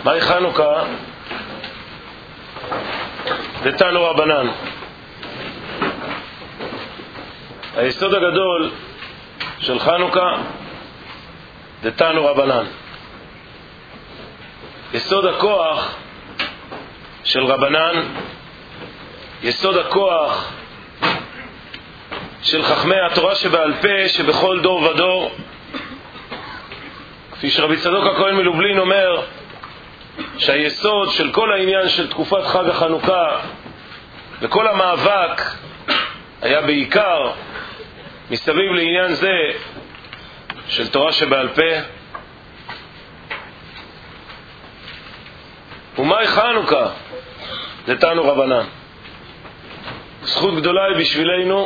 מהי חנוכה? דתנו רבנן. היסוד הגדול של חנוכה דתנו רבנן. יסוד הכוח של רבנן, יסוד הכוח של חכמי התורה שבעל פה שבכל דור ודור, כפי שרבי צדוק הכהן מלובלין אומר שהיסוד של כל העניין של תקופת חג החנוכה וכל המאבק היה בעיקר מסביב לעניין זה של תורה שבעל פה. ומהי חנוכה? דתנו רבנן. זכות גדולה היא בשבילנו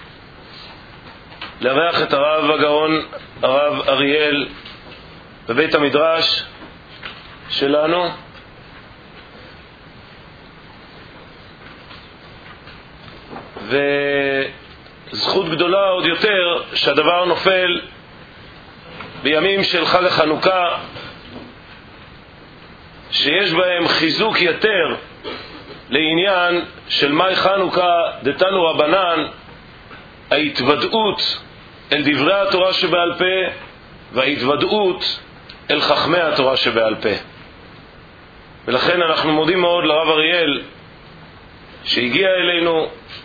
לארח את הרב הגאון הרב אריאל בבית המדרש שלנו, וזכות גדולה עוד יותר שהדבר נופל בימים של חג החנוכה, שיש בהם חיזוק יתר לעניין של מהי חנוכה דתנו רבנן, ההתוודעות אל דברי התורה שבעל פה וההתוודעות אל חכמי התורה שבעל פה. ולכן אנחנו מודים מאוד לרב אריאל שהגיע אלינו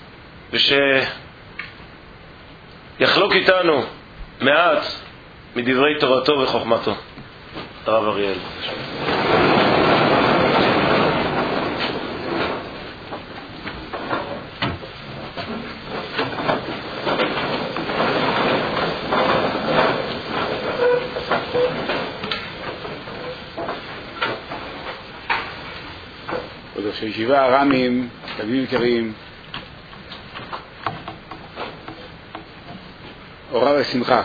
ושיחלוק איתנו מעט מדברי תורתו וחוכמתו. הרב אריאל. שישיבה הרמים, תלמידים יקרים, אורה ושמחה.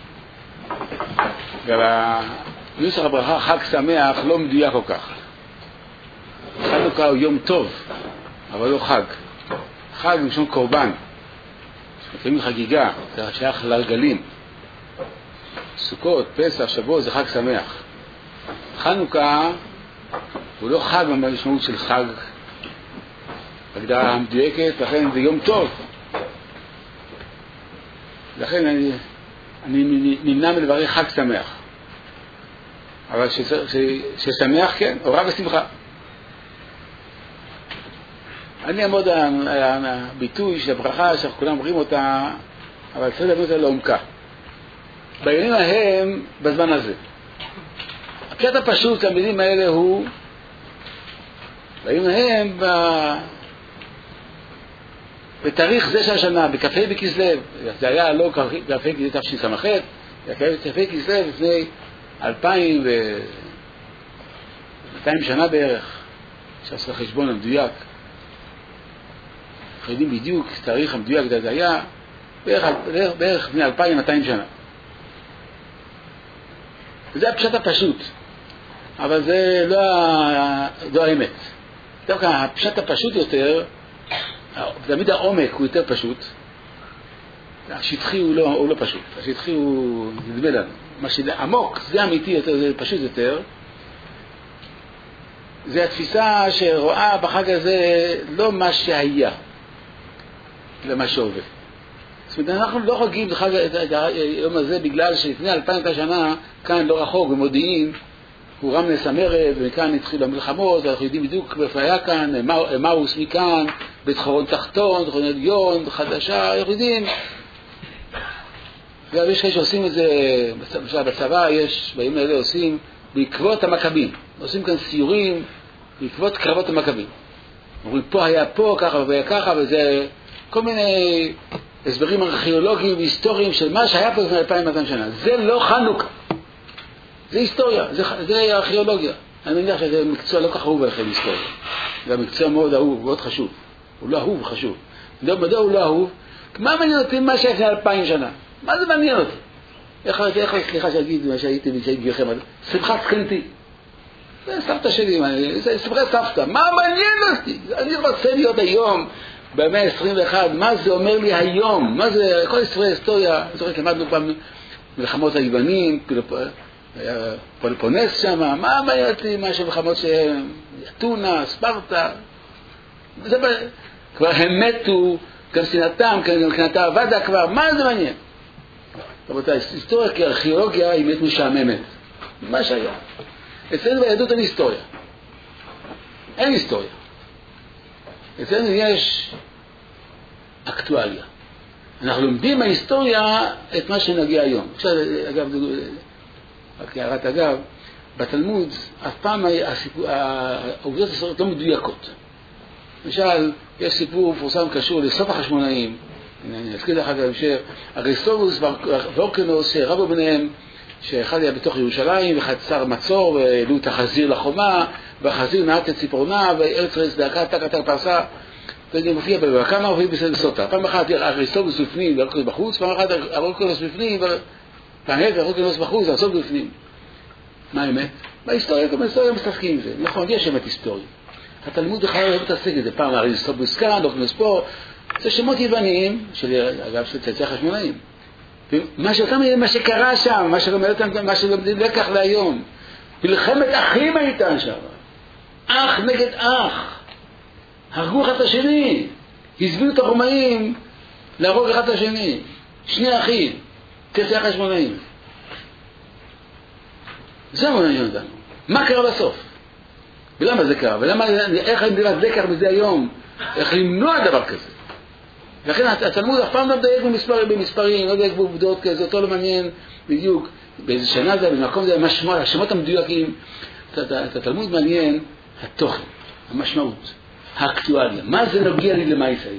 נוסח הברכה חג שמח לא מדויק כל כך. חנוכה הוא יום טוב, אבל לא חג. חג משום קורבן, לפעמים חגיגה, זה שייך לרגלים. סוכות, פסח, שבוע זה חג שמח. חנוכה הוא לא חג במשמעות של חג הגדרה המדויקת, לכן זה יום טוב. לכן אני נמנע מלברך חג שמח, אבל ששמח כן, אורה ושמחה. אני אעמוד על הביטוי של הברכה שאנחנו כולם אומרים אותה, אבל צריך להבין אותה לעומקה. בימים ההם, בזמן הזה, הקטע הפשוט למילים האלה הוא בימים ההם בתאריך זה של השנה, בכ"ה בכסלו. זה היה לא כ"ה בכסלו תשס"ח, זה כ"ה בכסלו לפני 2200 שנה בערך. אפשר לעשות חשבון המדויק, אנחנו יודעים בדיוק תאריך המדויק, זה היה בערך לפני 2200 שנה. וזה הפשט הפשוט, אבל זה לא האמת. דווקא הפשט הפשוט יותר, תמיד העומק הוא יותר פשוט. השטחי הוא לא פשוט. השטחי הוא נדמה לנו. מה שעמוק, זה אמיתי יותר, זה פשוט יותר. זה התפיסה שרואה בחג הזה לא מה שהיה, אלא מה שהווה. זאת אומרת, אנחנו לא חוגגים את היום הזה בגלל שלפני 2000 שנה, כאן לא רחוק במודיעין, הוא רמנס המרד, ומכאן התחילו המלחמות, אנחנו יודעים בדיוק איפה היה כאן, מאוס מכאן, בית חורון תחתון, תחתון עליון, חדשה, אנחנו יודעים. ויש כאלה שעושים את זה, בצבא יש, בימים האלה עושים, בעקבות המכבים. עושים כאן סיורים, בעקבות קרבות המכבים. אומרים, פה היה פה, ככה והיה ככה, וזה כל מיני הסברים ארכיאולוגיים והיסטוריים של מה שהיה פה לפני 2200 שנה. זה לא חנוכה. זה היסטוריה, זה ארכיאולוגיה. אני מניח שזה מקצוע לא כך אהוב עליכם, היסטוריה. זה מקצוע מאוד אהוב, מאוד חשוב. הוא לא אהוב, חשוב. מדוע הוא לא אהוב? מה מעניין אותי מה שהיה לפני 2000 שנה? מה זה מעניין אותי? איך סליחה שאגיד מה שהייתי לכם, שמחת זקנתי. זה סבתא שלי, זה שמחת סבתא. מה מעניין אותי? אני רוצה להיות היום, במאה ה-21, מה זה אומר לי היום? מה זה, כל ישראל היסטוריה, זוכרת, למדנו פעם מלחמות היוונים, היה פולפונס שם, מה מעניין אותי, מה שמלחמות שהם, אתונה, ספרטה, כבר הם מתו, גם סינתם, גם קנתה עבדה כבר, מה זה מעניין? רבותיי, היסטוריה כארכיאולוגיה היא מת משעממת, מה שהיה. אצלנו ביהדות אין היסטוריה, אין היסטוריה. אצלנו יש אקטואליה. אנחנו לומדים מההיסטוריה את מה שנגיע היום. עכשיו, אגב, רק הערת אגב, בתלמוד אף פעם העובדות היסטוריות לא מדויקות. למשל, יש סיפור מפורסם קשור לסוף החשמונאים, אני אזכיר לך בהמשך, אריסטובולוס ואורקנוס רבו ביניהם, שאחד היה בתוך ירושלים, ואחד שר מצור, והעלו את החזיר לחומה, והחזיר נעט את ציפורנה, וארץ רץ דקה, תקה פרסה, וזה מופיע בכמה מופיע בסוטה. פעם אחת אריסטובולוס בפנים, ואורקנוס בחוץ, פעם אחת אורקנוס בפנים, ואורקנוס בחוץ, אריסטובולוס בפנים. מה האמת? בהיסטוריה, גם בהיסטוריה מסתפקים עם זה. נכון, יש אמת היסטוריה. התלמוד בכלל לא מתעסק את זה. פעם אריסטובולוס כאן, אורקנוס פה, זה שמות יווניים, אגב, של צאצאי החשמונאים. מה שקרה שם, מה שלומדים לקח להיום, מלחמת אחים הייתה שם, אח נגד אח, הרגו אחד את השני, הזביאו את הרומאים להרוג אחד את השני, שני אחים, צאצאי החשמונאים. זה מעניין אותנו. מה קרה בסוף? ולמה זה קרה? איך המדינת לקח מזה היום? איך למנוע דבר כזה? לכן התלמוד אף פעם לא מדייק במספרים, לא מדייק בעובדות כזה, אותו לא מעניין בדיוק באיזה שנה זה, במקום זה, השמות המדויקים. את התלמוד מעניין התוכן, המשמעות, האקטואליה. מה זה נוגע לי למה ישראל?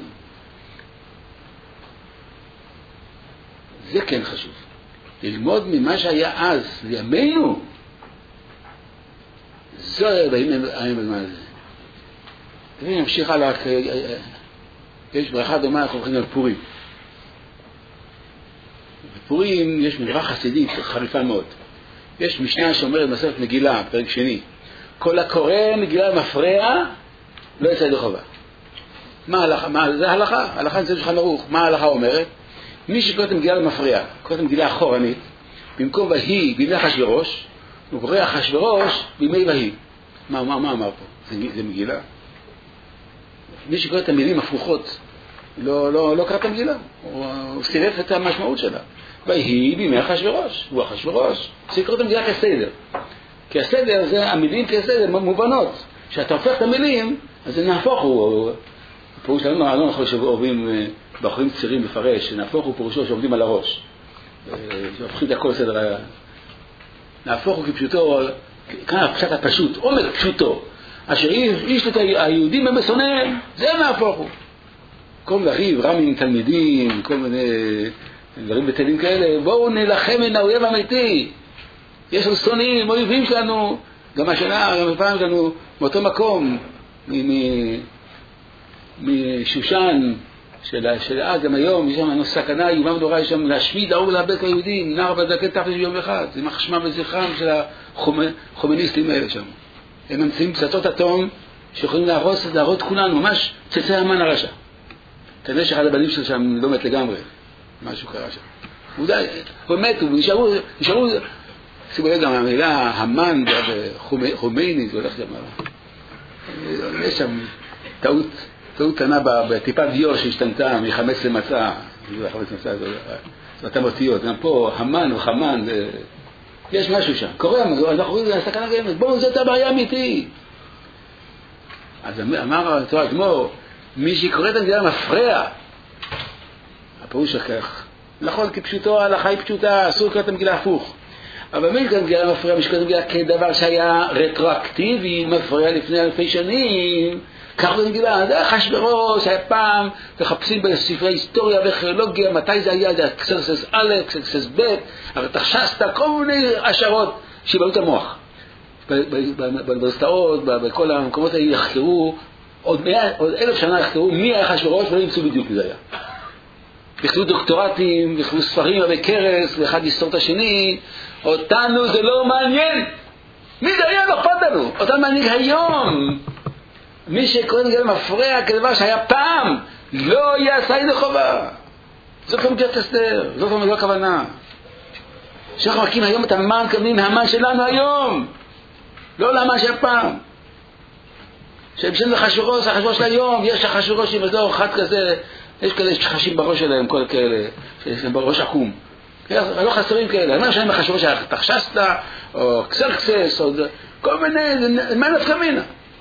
זה כן חשוב. ללמוד ממה שהיה אז, לימינו, זה באים בזמן הזה. תבין, נמשיך הלאה. יש ברכה דומה, אנחנו הולכים על פורים. בפורים יש מדרש חסידית חריפה מאוד. יש משנה שאומרת בספר מגילה, פרק שני, כל הקורא מגילה מפרע, לא יצא ידי חובה. זה ההלכה? ההלכה נמצאת בשולחן ערוך. מה ההלכה אומרת? מי שקורא את המגילה למפרע, קורא את המגילה אחורנית, במקום ויהי בימי אחשוורוש, הוא קורא אחשוורוש בימי ויהי. מה אמר פה? זה מגילה? מי שקורא את המילים הפוכות לא קרא את המגילה, הוא סירף את המשמעות שלה. ויהי בימי אחשוורוש, הוא אחשוורוש, צריך לקרוא את המגילה כסדר. כי הסדר זה, המילים כסדר מובנות. כשאתה הופך את המילים, אז זה נהפוך הוא. הפירוש שלנו לא נכון שאוהבים בחורים צעירים לפרש, נהפוך הוא פירושו שעומדים על הראש. שהופכים את הכל סדר. נהפוך הוא כפשוטו, כאן הפשט הפשוט, עומק פשוטו. אשר איש את היהודים הם בשונאיהם, זה נהפוך הוא. כל לריב, רם עם תלמידים, כל מיני דברים בטלים כאלה, בואו נלחם מן האויב האמיתי. יש לנו שונאים, אויבים שלנו, גם השנה, גם הפעם שלנו, מאותו מקום, משושן, של אז, גם היום, יש שם סכנה, איומם נורא, יש שם להשמיד, ההוא לאבד כל היהודים, נער בזקן תחת ביום אחד. זה מחשמה וזכרם של החומניסטים האלה שם. הם ממצאים פצצות אטום שיכולים להרוס כולנו, ממש צאצאי המן הרשע. כנראה שאחד הבנים שלו שם לא מת לגמרי, משהו קרה שם. הוא מתו, ונשארו, שימו לב גם המילה המן וחומייני, זה הולך גם. יש שם טעות קטנה בטיפת דיור שהשתנתה מחמץ למצע, זאת המותיות, גם פה המן וחמן, יש משהו שם, קורה, אנחנו רואים, זה הסכנה קיימת, בואו, זאת הבעיה אמיתית. אז אמר התורה כמו, מי שקורא את המגילה מפרע, הפירוש כך, נכון, כפשוטו, ההלכה היא פשוטה, אסור לקרוא את המגילה הפוך. אבל מי שקורא את המגילה מפרע, מי שקורא את המגילה כדבר שהיה רטרואקטיבי, מפרע לפני אלפי שנים, כך במגילה, זה אחשוורוש, היה פעם, מחפשים בספרי היסטוריה וארכיאולוגיה, מתי זה היה, זה אקסרסס א', אקסרסס ב', הרתחשסת, כל מיני השערות שיבלו את המוח. באוניברסיטאות, בכל המקומות האלה יחקרו, עוד 1000 שנה יחקרו מי היה אחשוורוש ולא ימצאו בדיוק מי זה היה. יכתבו דוקטורטים, יכתבו ספרים בקרס, ואחד יסתור את השני, אותנו זה לא מעניין. מי זה היה? לא אכפת לנו. אותנו מעניין היום. מי שקורא מגילה מפרע כדבר שהיה פעם, לא יעשה ידי חובה. זאת לא מגיעת הסדר, זאת לא הכוונה. שאנחנו מקים היום את המן, קבלים מהמן שלנו היום, לא להמן של פעם. שבשם זה חשורוש, החשורוש של היום, יש החשורוש עם אזור אחד כזה, יש כאלה שחשים בראש שלהם, כל כאלה, שיש להם בראש עקום. לא חסרים כאלה, אני אומר שאני בחשורוש תחשסת, או קסרקסס, או כל מיני, מה נפקא מינה?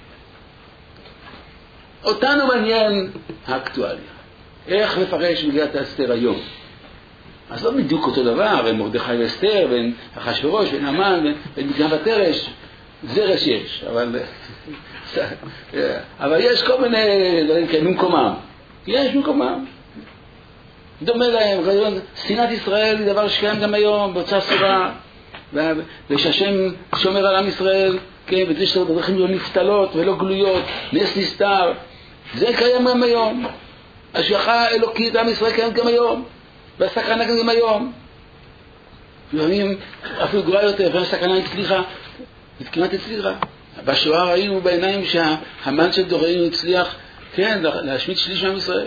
אותנו מעניין האקטואליה. איך לפרש מגילת אסתר היום? אז לא בדיוק אותו דבר, בין מרדכי ואסתר, בין אחשוורוש, בין המן, בין בגין ותרש, זרש יש, אבל יש כל מיני דברים כאלה, במקומם. יש במקומם. דומה להם, שנאת ישראל היא דבר שקיים גם היום, באותה סורה, ושהשם שומר על עם ישראל, כן, וזה שהדרכים לא נפתלות ולא גלויות, נס נסתר, זה קיים גם היום. השגחה אלוקית עם ישראל קיים גם היום, והסכנה גם היום. לפעמים אפילו גרועה יותר, והסכנה הצליחה, כמעט הצליחה. בשואה ראינו בעיניים שהמן של דורנו הצליח, כן, להשמיד שליש מעם ישראל.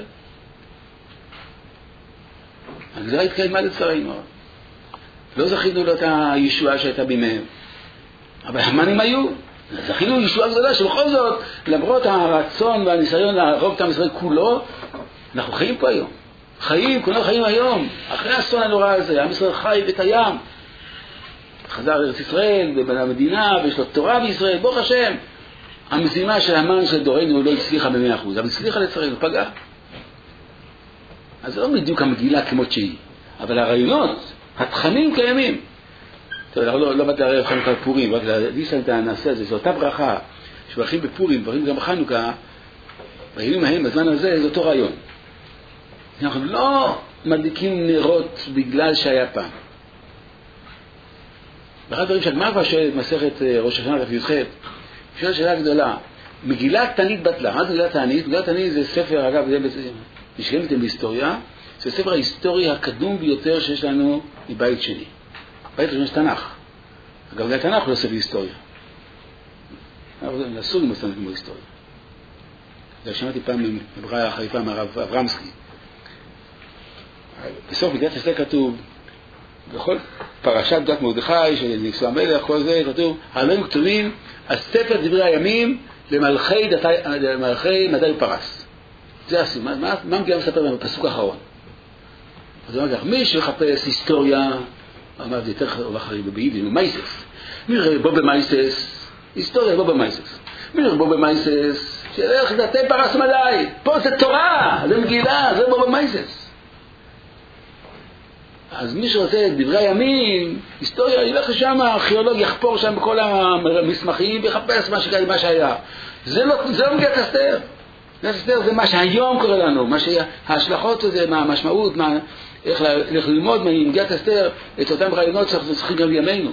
הגזרה התקיימה לצערנו. לא זכינו לאותה ישועה שהייתה בימיהם. אבל המנים היו. זכינו ישועה גדולה שבכל זאת, למרות הרצון והניסיון להרוג את עם ישראל כולו, אנחנו חיים פה היום. חיים, כולנו חיים היום. אחרי האסון הנורא הזה, עם ישראל חי וקיים. חזר לארץ ישראל, במדינה, ויש לו תורה בישראל, ברוך השם. המזימה של המן של דורנו לא הצליחה ב100%, אבל הצליחה לצערנו, פגע. אז זה לא בדיוק המגילה כמות שהיא, אבל הרעיונות, התכנים קיימים. טוב, אנחנו לא באתי לערב חנוכה בפורים, רק להדיסה את הנעשה הזה, זו אותה ברכה, שברכים בפורים, ברכים גם בחנוכה, בימים ההם, בזמן הזה, זה אותו רעיון. אנחנו לא מדליקים נרות בגלל שהיה פעם. ואחד הדברים שהגמרא כבר שואלת מסכת ראש השנה ת"ח, שואלת שאלה גדולה, מגילה תענית בטלה. מה זה מגילה תענית? מגילה תענית זה ספר, אגב, זה נשכנתם בהיסטוריה, זה ספר ההיסטורי הקדום ביותר שיש לנו מבית שני. בית ראשון יש תנ"ך. אגב, זה התנ"ך לא ספר היסטוריה. אסור עם הסתנות כמו היסטוריה. זה שמעתי פעם מבראה חיפה מהרב אברמסקי. בסוף מגילת אסתר כתוב, בכל פרשת דת מרדכי של ניסו המלך, כל זה כתוב, העלם כתובים, הספר דברי הימים למלכי מדי פרס. זה הסימן. מה מגיע מספר בפסוק האחרון? אז הוא אומר כך, מי שחפש היסטוריה, אמר זה יותר אחרי בביידיש, מייסס. מי ראה בו במייסס? היסטוריה בו במייסס. מי ראה בו במייסס? שילך דתי פרס מדי. פה זה תורה, זה מגילה, זה בו במייסס. אז מי שרוצה את דברי הימים, היסטוריה, ילך לשם, הארכיאולוג יחפור שם בכל המסמכים ויחפש מה שהיה. זה לא מגילת אסתר. מגילת אסתר זה מה שהיום קורה לנו, ההשלכות הזה, מה המשמעות, איך ללמוד ממגילת אסתר את אותם רעיונות שאנחנו צריכים גם בימינו.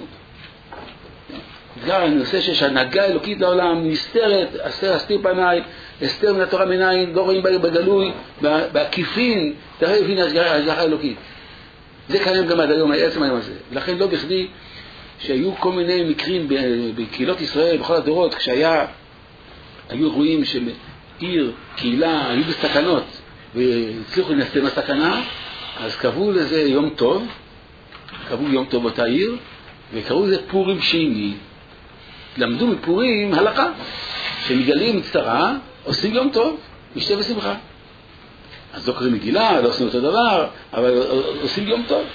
אני עושה שיש הנהגה אלוקית לעולם, נסתרת, אסתר פניי, אסתר מן התורה מנין, לא רואים בגלוי, בעקיפין, תראה הבין השגחה אלוקית. זה קיים גם עד היום, העצם היום הזה. ולכן לא בכדי שהיו כל מיני מקרים בקהילות ישראל, בכל הדורות, היו אירועים שעיר, קהילה, היו בסכנות, והצליחו לנסות מהסכנה, אז קבעו לזה יום טוב, קבעו יום טוב באותה עיר, וקראו לזה פורים שני. למדו מפורים הלכה, שמגלים צרה, עושים יום טוב, משתה ושמחה. אז לא קוראים מגילה, לא עושים אותו דבר, אבל עושים יום טוב.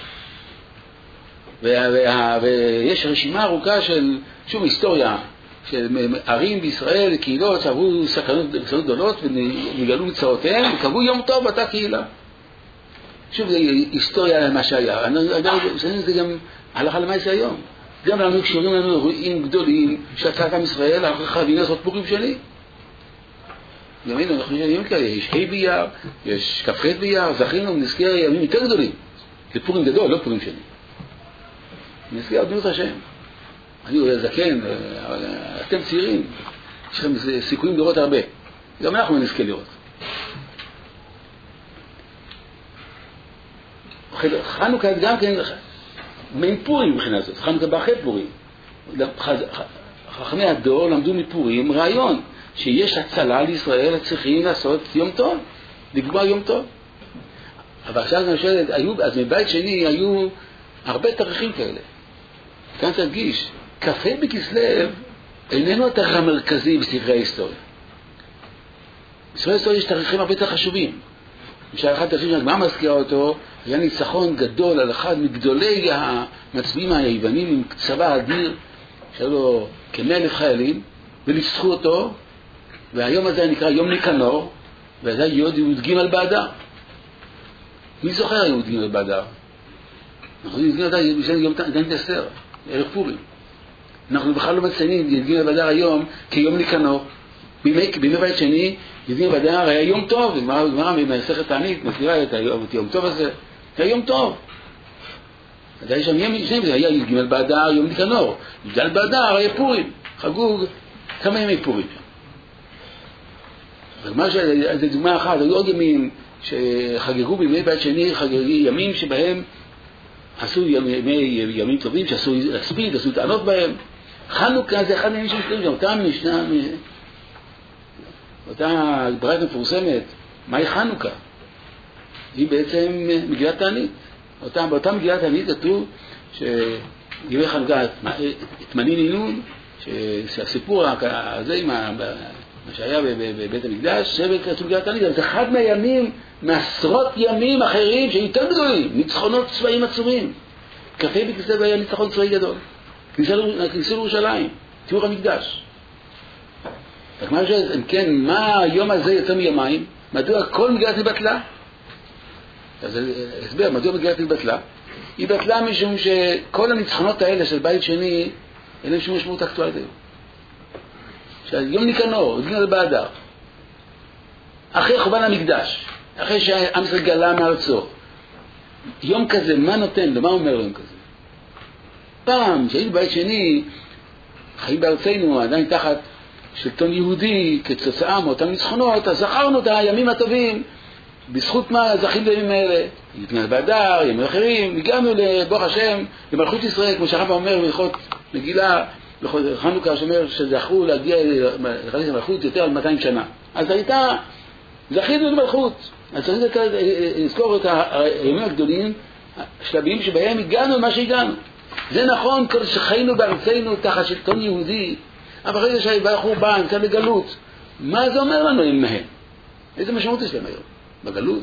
ויש רשימה ארוכה של, שום היסטוריה, של ערים בישראל, קהילות שעברו סכנות גדולות ונגלו מצרותיהם, וקבעו יום טוב באותה קהילה. שוב, זה היסטוריה מה שהיה. זה גם הלכה למעשה היום. גם לנו קשורים לנו אירועים גדולים שעשה עם ישראל, אנחנו חייבים לעשות פורים שני. גם היינו, אנחנו יודעים כאלה, יש ה' באייר, יש כ"ח באייר, זכינו נזכר ימים יותר גדולים. זה פורים גדול, לא פורים שני. נזכר בנות השם. אני אולי זקן, אבל אתם צעירים, יש לכם סיכויים לראות הרבה. גם אנחנו נזכה לראות. חנוכה גם כן, מעין פורים מבחינה זאת, חנוכה באחרי פורים. חכמי הדור למדו מפורים רעיון, שיש הצלה לישראל, צריכים לעשות יום טוב, לקבוע יום טוב. אבל עכשיו אני שואלת, אז מבית שני היו הרבה תאריכים כאלה. כאן תרגיש, כ"ה בכסלו איננו התאריך המרכזי בספרי ההיסטוריה. בספרי ההיסטוריה יש תאריכים הרבה יותר חשובים. למשל, אחד התאריכים שהגמרא מזכירה אותו, היה ניצחון גדול על אחד מגדולי המצביאים היוונים עם צבא אדיר, שהיה לו כ100,000 חיילים, וניצחו אותו, והיום הזה נקרא יום ניקנור, וזה י"ג באדר. מי זוכר י"ג באדר? אנחנו יודעים בשביל יום תעשר, ערב פורים. אנחנו בכלל לא מציינים י"ג באדר היום כיום ניקנור. בימי בית שני, י"ג באדר היה יום טוב, גמרא ממסכת תענית מזכירה את היום טוב הזה, היה יום טוב. עדיין שם יום שני, זה היה י"ג באדר, יום ניקנור. י"ד באדר היה פורים, חגוג כמה ימי פורים שם. זה דוגמה אחת, היו עוד ימים שחגגו בימי בית שני, ימים שבהם עשו ימים טובים, שעשו להספיד, עשו טענות בהם. חנוכה זה אחד הימים שמסתרים שם, אותה משנה, אותה ברית מפורסמת, מהי חנוכה? היא בעצם מגילת תענית. באותה מגילת תענית כתוב שגימי חנוכה, את מנין אינון, שהסיפור הזה עם מה שהיה בבית המקדש, שבט מגילת תענית, זה אחד מהימים, מעשרות ימים אחרים שיותר גדולים, ניצחונות צבאיים עצומים. כ"ה בכסלו היה ניצחון צבאי גדול. כניסה לירושלים, תיאור המקדש. רק מה היום הזה יותר מיומיים? מדוע כל מגילת התבטלה? אז הסבר, מדוע מגילת התבטלה? היא בטלה משום שכל הניצחונות האלה של בית שני, אין להם שום משמעות אקטואלית היום. יום ניקנור, י"ג באדר, אחרי חורבן המקדש, אחרי שעם ישראל גלה מארצו, יום כזה, מה נותן לו? מה אומר יום כזה? פעם, שהיינו בית שני, חיים בארצנו, עדיין תחת שלטון יהודי, כתוצאה מאותם ניצחונות, אז זכרנו את הימים הטובים, בזכות מה זכינו בימים האלה, י"ג באדר, ימים אחרים, הגענו לברוך השם, למלכות ישראל, כמו שהרב אומר בהלכות מגילה, חנוכה שאומר שזכו להגיע למלכות יותר על 200 שנה. אז הייתה, זכינו למלכות. אז צריך לזכור את הימים הגדולים, השלבים שבהם הגענו למה שהגענו. זה נכון, כל שחיינו בארצנו תחת שלטון יהודי, אבל אחרי זה שבא חורבן, כאן לגלות. מה זה אומר לנו עם מהם? איזה משמעות יש להם היום? בגלות?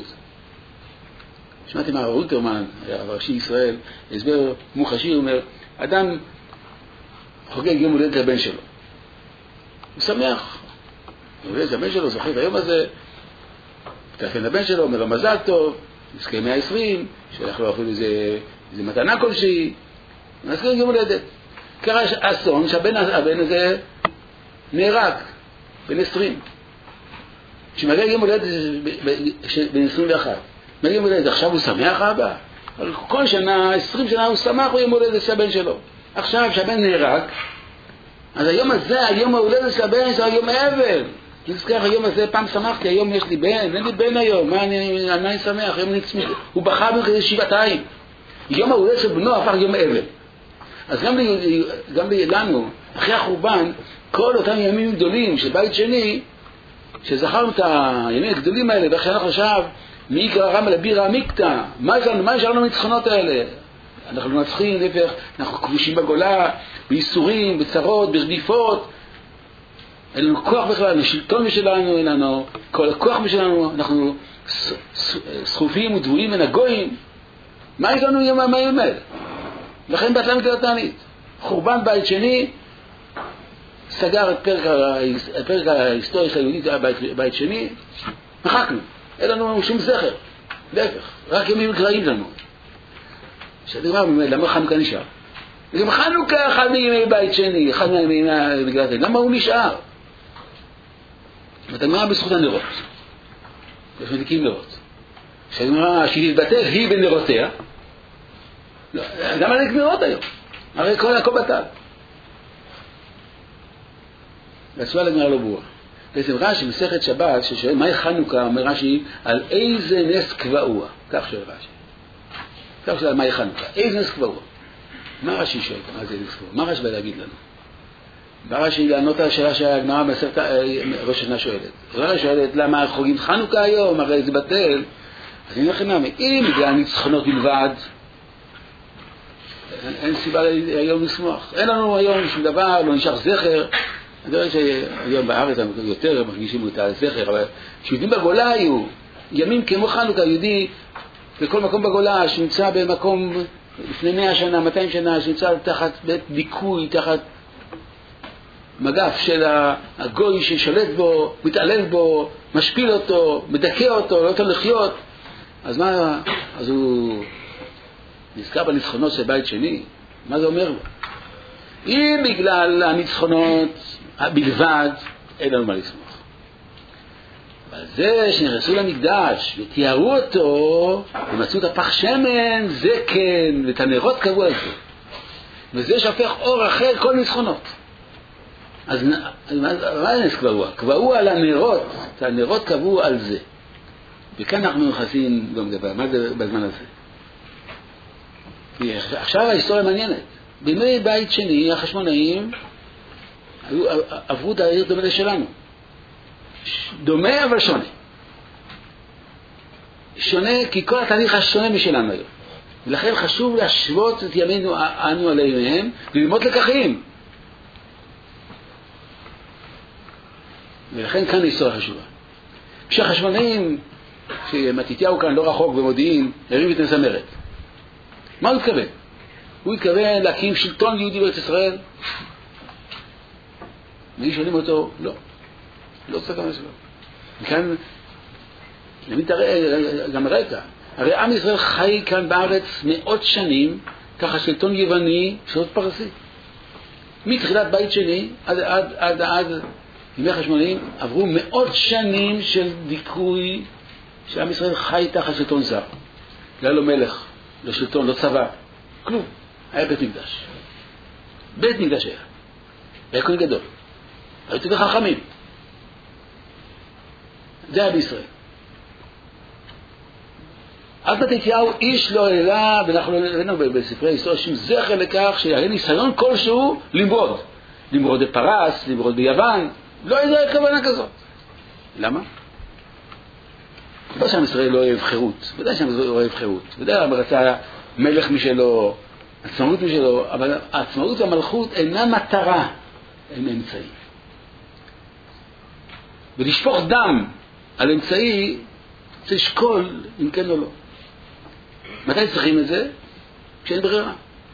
שמעתי מה רוטרמן, הראשי ישראל, הסבר מוחשי, הוא אומר, אדם חוגג יום הולדת לבן שלו. הוא שמח. הוא הולדת לבן שלו, זוכר את היום הזה, תאפן לבן שלו, אומר לו מזל טוב, נזכה 120, שלח לו אפילו איזה מתנה כלשהי, נזכה יום הולדת. קרה אסון שהבן הזה נהרג, בן 20. כשמגיע יום הולדת בן 21. מגיע יום הולדת, עכשיו הוא שמח אבא? אבל כל שנה, 20 שנה הוא שמח ביום הולדת של הבן שלו. עכשיו שהבן נהרג, אז היום הזה, היום ההולדת של הבן זה היום אבל. נזכר, היום הזה פעם שמחתי, היום יש לי בן, אין לי בן היום, מה אני שמח, היום הוא בחר בי כזה שבעתיים. יום ההולדת של בנו הפך יום אבל. אז גם לנו, אחרי החורבן, כל אותם ימים גדולים של בית שני, שזכרנו את הימים הגדולים האלה, ואיך שאנחנו עכשיו, מיקרא רמא לבירא עמיקתא, מה יש לנו הניצחונות האלה? אנחנו מנצחים, להפך, אנחנו כבושים בגולה, בייסורים, בצרות, ברדיפות. אין לנו כוח בכלל, השלטון שלנו, אין לנו כל הכוח שלנו, אנחנו סחופים ודבויים מן הגויים. מה יש לנו יום הימים האלה? לכן בטלה מגילת תענית. חורבן בית שני סגר את פרק ההיסטוריה של היהודית בית שני, מחקנו, אין לנו שום זכר, להפך, רק ימים גרעים לנו. שדבר, למה חנוכה נשאר? גם חנוכה אחד מימי בית שני, אחד מימי מגילת תענית, למה הוא נשאר? ותגמרא בזכות הנרות, יש מדליקים נרות. שגמרא שתתבטל היא בנרותיה, למה להדליק נרות היום? הרי הכל בטל. והתשובה לגמרא לא ברורה. בעצם רש"י מסכת שבת ששואל מהי חנוכה, אומר רש"י על איזה נס קבעוה. כך שואל רש"י. כך שואל מהי חנוכה, איזה נס קבעוה. מה רש"י שואל? מה זה נס קבעוה? מה רש"י בא להגיד לנו? בא רש"י לענות על השאלה שהגמרא בספר ראש השנה שואלת. הגמרא שואלת למה חוגגים חנוכה היום, הרי זה בטל. אז אני לכם נאמר, אם בגלל ניצחונות בלבד, אין סיבה היום לשמוח. אין לנו היום שום דבר, לא נשאר זכר. אני רואה שהיום בארץ יותר מרגישים את הזכר, אבל כשיהודים בגולה היו, ימים כמו חנוכה, יהודי בכל מקום בגולה, שנמצא במקום לפני 100 שנה, 200 שנה, שנמצא תחת בית דיכוי, תחת מגף של הגוי ששולט בו, מתעלל בו, משפיל אותו, מדכא אותו, לא נותן לחיות. אז מה? אז הוא נזכר בניצחונות של בית שני. מה זה אומר לו? אם בגלל הניצחונות בלבד, אין לנו מה לשמוח. אבל זה שנכנסו למקדש ותיארו אותו ומצאו את הפח שמן, זה כן, ואת הנרות קבעו על זה. וזה שהפך אור אחר כל ניצחונות. אז מה הנס קבעו? קבעו על הנרות, את הנרות קבעו על זה. וכאן אנחנו נכנסים גם דבר, מה זה בזמן הזה? עכשיו ההיסטוריה מעניינת. בימי בית שני, החשמונאים עברו את העיר דומה לשלנו. דומה אבל שונה. שונה כי כל התהליך השונה משלנו היום. ולכן חשוב להשוות את ימינו אנו עליהם וללמוד לקחים. ולכן כאן היסטוריה חשובה. כשהחשמונאים, שמתתיהו כאן לא רחוק במודיעין, הרים את הזמרת. מה הוא התכוון? הוא התכוון להקים שלטון יהודי בארץ ישראל. מי שואלים אותו? לא. לא צריך למה שלא. וכאן, נמיד גם רקע. הרי עם ישראל חי כאן בארץ מאות שנים, ככה שלטון יווני, שלטון פרסי. מתחילת בית שני עד ימי חשמונאים עברו מאות שנים של דיכוי, שעם ישראל חי תחת שלטון זר. לא היה לו מלך, לא שלטון, לא צבא, כלום. היה בית מקדש. בית מקדש היה. היה כהן גדול. היו תלמידי חכמים. זה היה בישראל. אז מתתיהו איש לא העלה, ואנחנו ראינו בספרי ההיסטוריה שום זכר לכך שהיה ניסיון כלשהו למרוד. למרוד בפרס, למרוד ביוון. לא הייתה כוונה כזאת. למה? לא שעם ישראל לא אוהב חירות. ודאי שעם ישראל לא אוהב חירות. ודאי הוא רצה מלך משלו, עצמאות משלו, אבל העצמאות והמלכות אינה מטרה, הם אמצעי. ולשפוך דם על אמצעי, צריך לשקול אם כן או לא. מתי צריכים את זה? כשאין ברירה.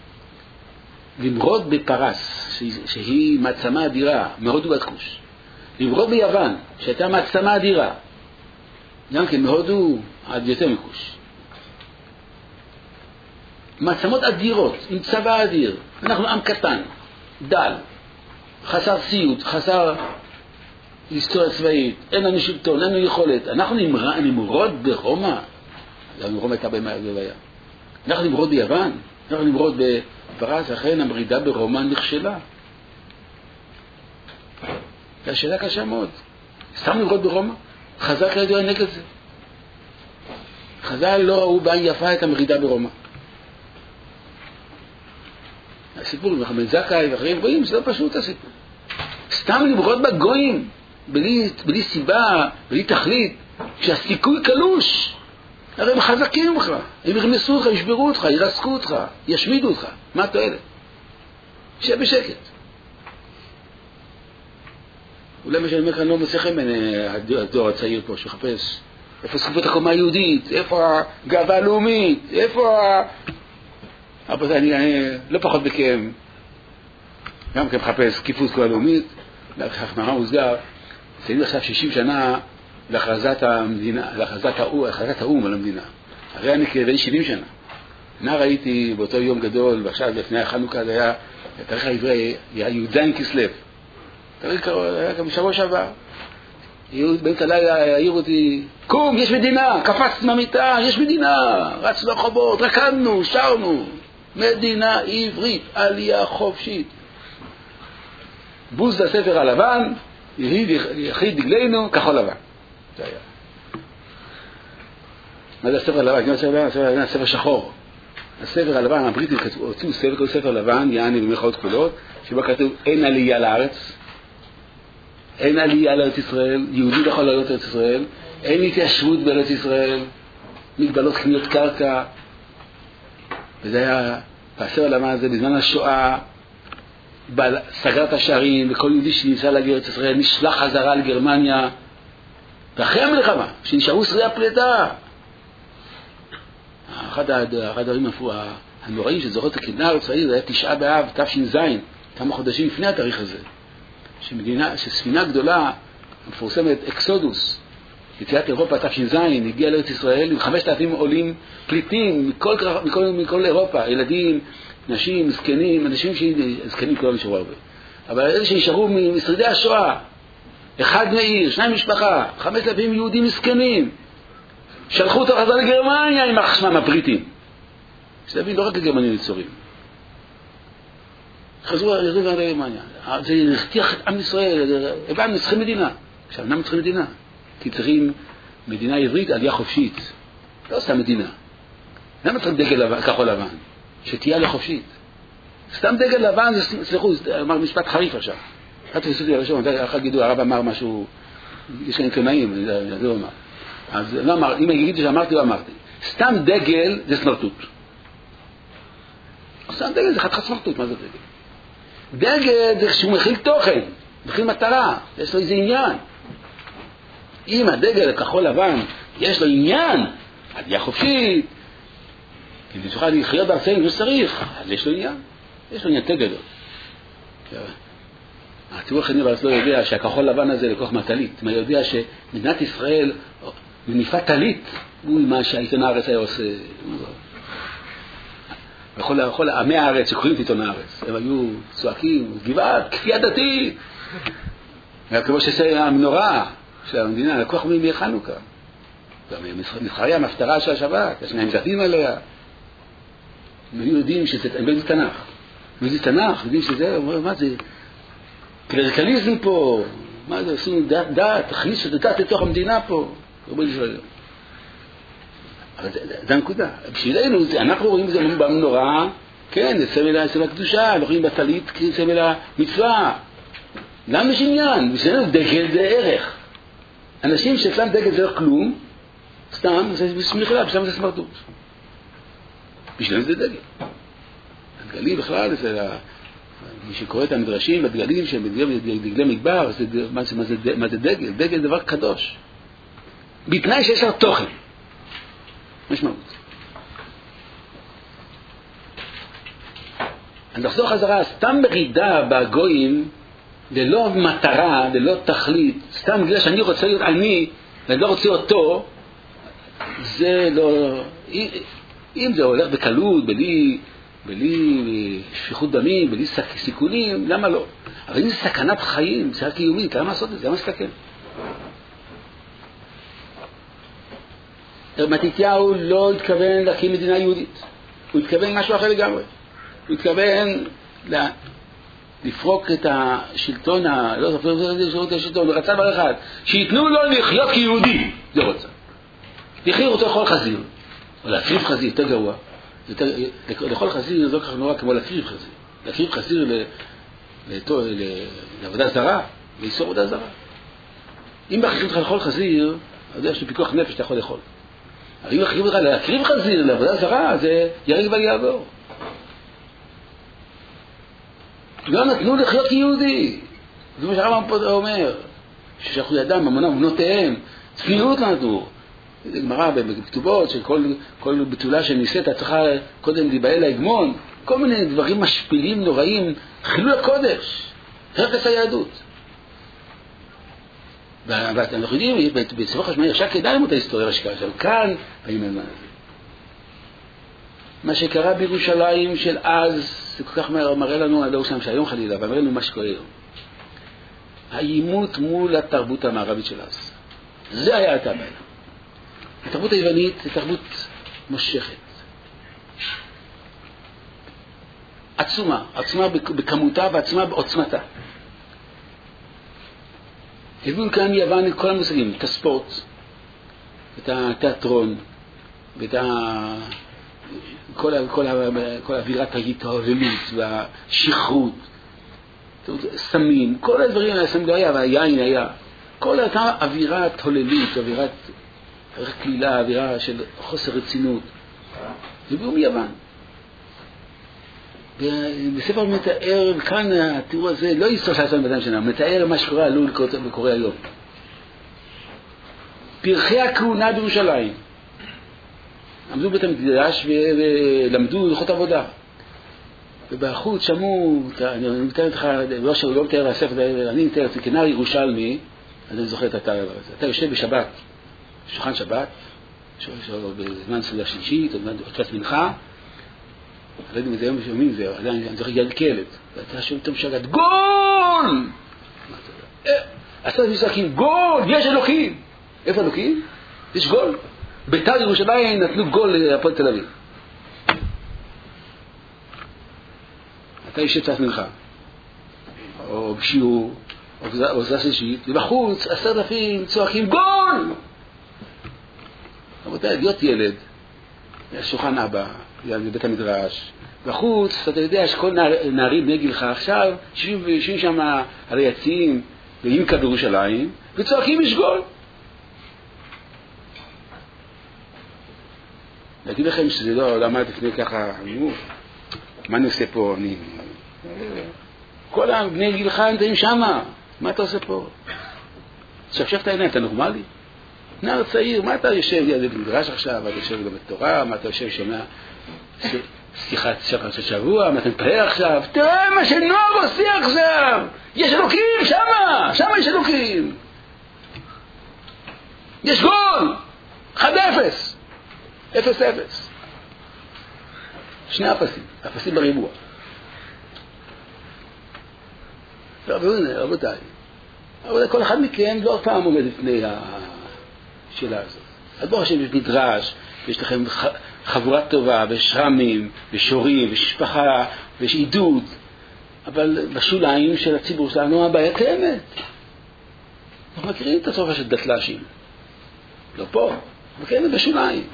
למרוד בפרס, שהיא מעצמה אדירה, מהודו ועד כוש. למרוד ביוון, שהייתה מעצמה אדירה, גם כן מהודו עד יותר מכוש. מעצמות אדירות, עם צבא אדיר. אנחנו עם קטן, דל, חסר סיוט, חסר היסטוריה צבאית, אין לנו שלטון, אין לנו יכולת. אנחנו נמרוד ברומא, רומא הייתה במה לביה. אנחנו נמרוד ביוון, אנחנו נמרוד בפרס, אחרי המרידה ברומא נכשלה. זו שאלה קשה מאוד. סתם נמרוד ברומא? חז"ל כלל ידוע נגד זה. חז"ל לא ראו בעין יפה את המרידה ברומא. הסיפור עם חמד זכאי ואחרים רואים, זה לא פשוט הסיפור. סתם נמרוד בגויים, בלי סיבה, בלי תכלית, כשהסיכוי קלוש. הרי הם חזקים ממך, הם ירמסו אותך, ישברו אותך, ירסקו אותך, ישמידו אותך. מה התועלת? שב בשקט. אולי מה שאני אומר כאן לא מוצא חן הדור הצעיר פה שחפש איפה זכות הקומה היהודית, איפה הגאווה הלאומית, איפה אבל אני לא פחות מכם גם כן מחפש כיפות כל הלאומית. לכך מאמר מוסגר, ציינו עכשיו 60 שנה להכרזת המדינה, להכרזת האו"ם על המדינה. הרי אני כבן 70 שנה. נער הייתי באותו יום גדול, ועכשיו לפני החנוכה זה היה, התאריך העברי היה י"ז כסלו. היה גם שבוע שעבר. באמצע הלילה העיר אותי, קום, יש מדינה, קפצת מהמיטה, יש מדינה, רצנו לרחובות, רקדנו, שרנו, מדינה עברית, עלייה חופשית. בוז לספר הלבן, יחיד דגלנו, כחול לבן. זה היה. מה זה הספר הלבן? הספר שחור. הספר הלבן, הבריטים הוציאו ספר לבן, יעני במרכאות כפולות, שבו כתוב אין עלייה לארץ, אין עלייה לארץ ישראל, יהודי לא יכול לעלות לארץ ישראל, אין התיישבות בארץ ישראל, מגבלות קניות קרקע, וזה היה והספר הלבן הזה בזמן השואה סגר את השערים, וכל יהודי שניסה להגיע לארץ ישראל נשלח חזרה לגרמניה, ואחרי המלחמה, שנשארו שרי הפליטה. אחד הדברים הנוראים שזוכר את הכנעה הארצאית, זה היה 9 באב, תש"ז, כמה חודשים לפני התאריך הזה, שספינה גדולה, המפורסמת אקסודוס, יציאת אירופה תש"ז, הגיעה לארץ ישראל עם 5,000 עולים פליטים מכל אירופה, ילדים, נשים, זקנים, אנשים זקנים כולם נשארו הרבה. אבל אלה שנשארו משרידי השואה, אחד מעיר, 2 משפחה, 5,000 יהודים זקנים, שלחו אותו חזרה לגרמניה עם החשמם הבריטים. שתבין, לא רק לגרמנים יצורים. חזרו לגרמניה. זה הרתיח את עם ישראל, הבנו, צריכים מדינה. עכשיו, למה צריכים מדינה? כי צריכים מדינה עברית, עלייה חופשית. לא סתם מדינה. למה צריכים דגל כחול לבן? שתהיה עלייה חופשית. סתם דגל לבן, סליחו, אמר משפט חריף עכשיו. אתה תפסותי הראשון, אחר גידו, הרב אמר משהו, יש כאן קנאים, זה לא אמר. אז לא אמר, אם אני אגיד שאמרתי, לא אמרתי. סתם דגל זה סמרטוט. סתם דגל זה חתיכת סמרטוט, מה זה דגל? דגל זה שהוא מכיל תוכן, מכיל מטרה, יש לו איזה עניין. אם הדגל הכחול לבן יש לו עניין, עלייה חופשית, כדי שתוכל לחיות בארצנו כמו שצריך, אז יש לו עניין. יש לו עניין גדול. הציבור החילוני בארץ לא יודע שהכחול לבן הזה לקוח מהטלית. מה יודע שמדינת ישראל מניפה טלית, הוא מה שהעיתון הארץ היה עושה. בכל עמי הארץ שקוראים את עיתון הארץ, הם היו צועקים, גבעת, כפייה דתית. כמו שזה המנורה של המדינה, לקוח מחנוכה. מסחריה, מפטרה של השבת, יש להם דתיים עליה. הם היו יודעים הם לא יודעים תנ"ך. הם יודעים תנ"ך, יודעים שזה, מה זה? קלריקליזם פה, מה זה? עושים דת, תכניס את הדת לתוך המדינה פה. אבל זה הנקודה. בשבילנו, אנחנו רואים את זה במנורה, כן, זה סמל הקדושה, אנחנו רואים בטלית כסמל המצווה. למה יש עניין? בשבילנו דגל זה ערך. אנשים ששם דגל זה לא כלום, סתם, זה בשבילה, בשבילה זה סמרטוט. בשבילנו זה דגל. הדגלים בכלל, מי שקורא את המדרשים, הדגלים שהם דגלי מדבר, מה זה דגל? דגל זה דבר קדוש. בתנאי שיש לו תוכן. משמעות. אני נחזור חזרה, סתם מרידה בגויים, ללא מטרה, ללא תכלית, סתם בגלל שאני רוצה להיות אני, ואני לא רוצה אותו, זה לא... אם זה הולך בקלות, בלי שפיכות דמים, בלי סיכונים, למה לא? אבל אם זה סכנת חיים, סכנה קיומית, למה לעשות את זה? למה לסתכן? מתתיהו לא התכוון להקים מדינה יהודית. הוא התכוון משהו אחר לגמרי. הוא התכוון לפרוק את השלטון, לא לפרוק את השלטון, הוא רצה דבר אחד, שיתנו לו לחיות כיהודי. זה רוצה. לחיות אותו לכל חזיר. או להקריב חזיר, יותר גרוע. לכל חזיר זה לא כך נורא כמו להקריב חזיר. להקריב חזיר לעבודה זרה, לאיסור עבודה זרה. אם מחריבים לך לכל חזיר, אתה יודע שפיקוח נפש אתה יכול לאכול. אבל אם מחריבים לך להקריב חזיר לעבודה זרה, זה ירג בל יעבור. לא נתנו לחיות כיהודי. זה מה שהרמב"ם פה אומר. ששלחו ידם, ממונם ובנותיהם, צפיות נתנו. זה גמרא בכתובות שכל בתולה שניסית צריכה קודם להיבהל להגמון, כל מיני דברים משפילים נוראים, חילול הקודש, הרס היהדות. ואנחנו יודעים, בסופו של דבר ישר כדאי ללמוד את ההיסטוריה השקעה, אבל כאן בימים הזה. מה שקרה בירושלים של אז, זה כל כך מראה לנו, לא שם שהיום חלילה, אבל מראה לנו מה שקורה היום. העימות מול התרבות המערבית של אז. זה היה את הבעיה. התרבות היוונית היא תרבות מושכת. עצומה בכמותה ועצומה בעוצמתה. הביאו כאן יוון את כל המושגים, את הספורט, את התיאטרון, ואת כל האווירת ההתהוללות והשכרות, סמים, כל הדברים, הסמים לא היה והיין היה. כל אותה אווירת הוללות, אווירת כלילה, אווירה של חוסר רצינות. הביאו מיוון. בספר מתאר, כאן התיאור הזה לא יסתור 200 שנה, מתאר מה שקורה עלול וקורה היום. פרחי הכהונה בירושלים. עמדו בית המקדש ולמדו הלכות עבודה. ובחוץ שמעו, אני מתאר לך, לא מתאר הספר, אני מתאר את זה כנער ירושלמי, אז אני זוכר את התאר הזה. אתה יושב בשבת, שולחן שבת, בזמן סעודה שלישית, או תפילת מנחה, לא יודעים את זה היום ושומעים זה, אני זוכר ילד כילד, ואתה שומע אותם שגת, גול! עשת משחקים, גול! יש אלוקים! איפה אלוקים? יש גול. בית"ר ירושלים נתנו גול להפועל תל אביב. אתה יושב תפילת מנחה, או בשיעור, או סעודה שלישית, ובחוץ 10,000 צועקים גול! רבותיי, להיות ילד, שולחן אבא, בבית המדרש, בחוץ, אתה יודע שכל נערים בני גילך עכשיו, יושבים שם על היציעים, בימקה בירושלים, וצועקים יש גול. להגיד לכם שזה לא למד לפני ככה, מה אני עושה פה? כל הבני גילך נמצאים שמה, מה אתה עושה פה? שפשף את העיניים, אתה נורמלי? נער צעיר, מה אתה יושב ליד המדרש עכשיו, אתה יושב גם בתורה, מה אתה יושב שומע שיחת שבוע, מה אתה מתפלל עכשיו? תראה מה שנוער עושה עכשיו! יש אלוקים שמה! שמה יש אלוקים! יש גול! 1-0! 0-0. שני אפסים בריבוע. רבותיי, כל אחד מכם לא פעם עומד לפני השאלה הזאת. אז ברוך השם יש מדרש, יש לכם חבורה טובה, ויש רמים, ושורים, ויש משפחה, ויש עידוד, אבל בשוליים של הציבור שלנו הבעיה קיימת. אנחנו מכירים את הסופה של דתל"שים. לא פה, אבל קיימת בשוליים.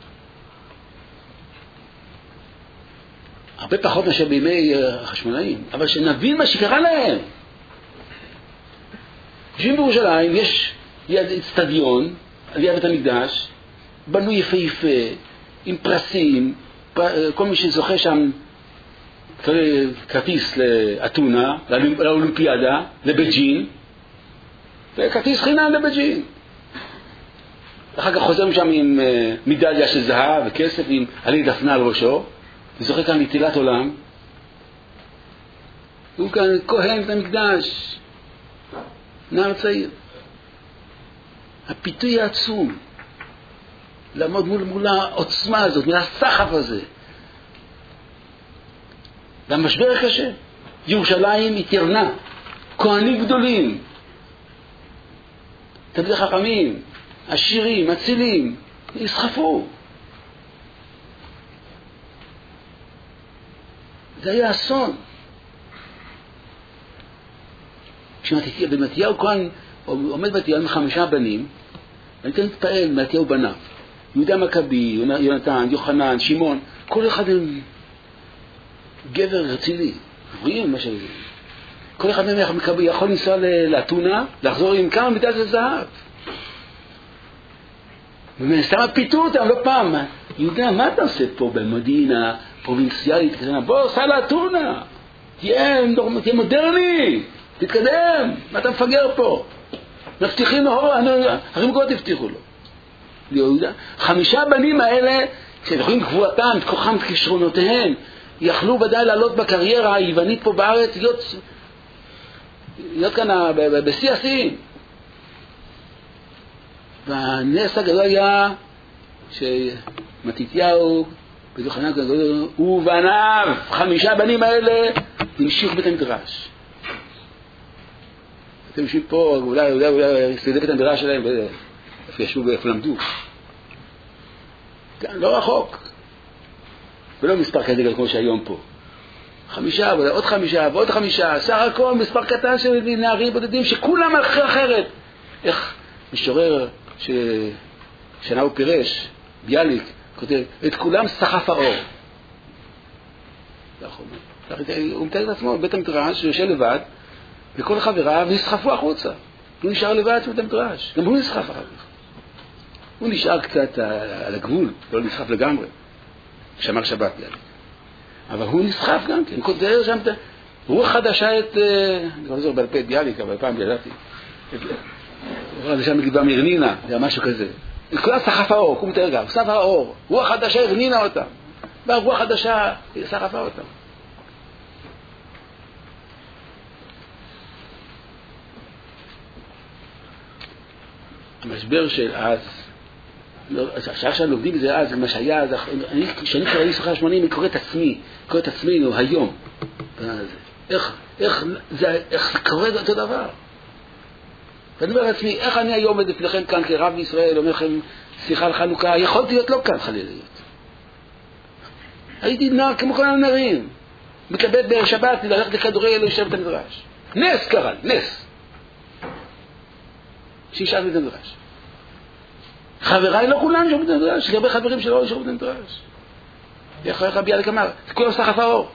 הרבה פחות מאשר בימי החשמונאים, אבל שנבין מה שקרה להם. יושבים בירושלים, יש ליד אצטדיון, על יד בית המקדש, בנו יפהפה, עם פרסים, כל מי שזוכה שם כרטיס לאתונה, לאולימפיאדה, לבייג'ין, וכרטיס חינם לבייג'ין. אחר כך חוזר שם עם מדליה של זהב וכסף, עם עלי דפנה על ראשו, וזוכה כאן נטילת עולם. הוא כאן כהן את המקדש, נער צעיר. הפיתוי העצום, לעמוד מול העוצמה הזאת, מול הסחף הזה. והמשבר הקשה. ירושלים התיירנה, כהנים גדולים, תלמידי חכמים, עשירים, אצילים, נסחפו. זה היה אסון. כשמתתיהו כהן עומד מתתיהו עם 5 בנים, ואני כאן מתפעל, מתתיהו בניו. יהודה מכבי, יונתן, יוחנן, שמעון, כל אחד הם גבר רציני. רואים מה שזה. כל אחד מהם יכול לנסוע לאתונה, לחזור עם כמה מיטה של זהב. ומסתם פיתו אותם, לא פעם. יהודה, מה אתה עושה פה במדינה פרובינציאלית קטנה? בוא, סע לאתונה. תהיה מודרני. תתקדם. מה אתה מפגר פה? מבטיחים לו, הרים גוד הבטיחו לו. ליהודה. 5 בנים האלה, שיכולים גבורתם, את כוחם, את כישרונותיהם, יכלו ודאי לעלות בקריירה היוונית פה בארץ, להיות כאן בשיא השיאים. והנס הגדול היה שמתתיהו ויוחנן ובניו, 5 בנים האלה, המשיכו בית המדרש. אתם יושבים פה, אולי סלידי בית המדרש שלהם, איפה ישבו ואיפה למדו. כאן, לא רחוק. ולא מספר כזה כמו שהיום פה. 5, עוד 5, ועוד 5, סך הכל מספר קטן של נערים בודדים שכולם אחרת. איך משורר ששנה הוא פירש, ביאליק, כותב, את כולם סחף האור. הוא מתאר את עצמו, בית המדרש, הוא יושב לבד, וכל חבריו נסחפו החוצה. הוא נשאר לבד בבית המדרש. גם הוא נסחף אחר כך. הוא נשאר קצת על הגבול, לא נסחף לגמרי. שמר שבת ביאליק. אבל הוא נסחף גם כן, כותב שם רוח חדשה את, אני חוזר בעל פה את ביאליק, אבל פעם ידעתי, רוח חדשה מגבעה מרנינה, זה היה משהו כזה. כולה סחף האור, הוא מתאר גם, סחף האור, רוח חדשה הרנינה אותם, והרוח חדשה סחפה אותם. המשבר של אז, עכשיו לומדים את זה אז, מה שהיה אז, כשאני קראתי סוכר 80, אני קורא את עצמנו היום. איך זה קורה אותו דבר? ואני אומר לעצמי, איך אני היום עומד לפניכם כאן כרב בישראל, אומר לכם שיחה על חנוכה, יכולתי להיות לא כאן חלילה להיות. הייתי נער כמו כל הנערים, מתלבט בשבת, ללכת לכדורגל ולשב את המדרש. נס קרה, נס. שישב את המדרש. חבריי לא כולם שומעים את המדרש, יש הרבה חברים שלא שומעים את המדרש. איך רבי יאליק אמר, זה כולם סחף האור.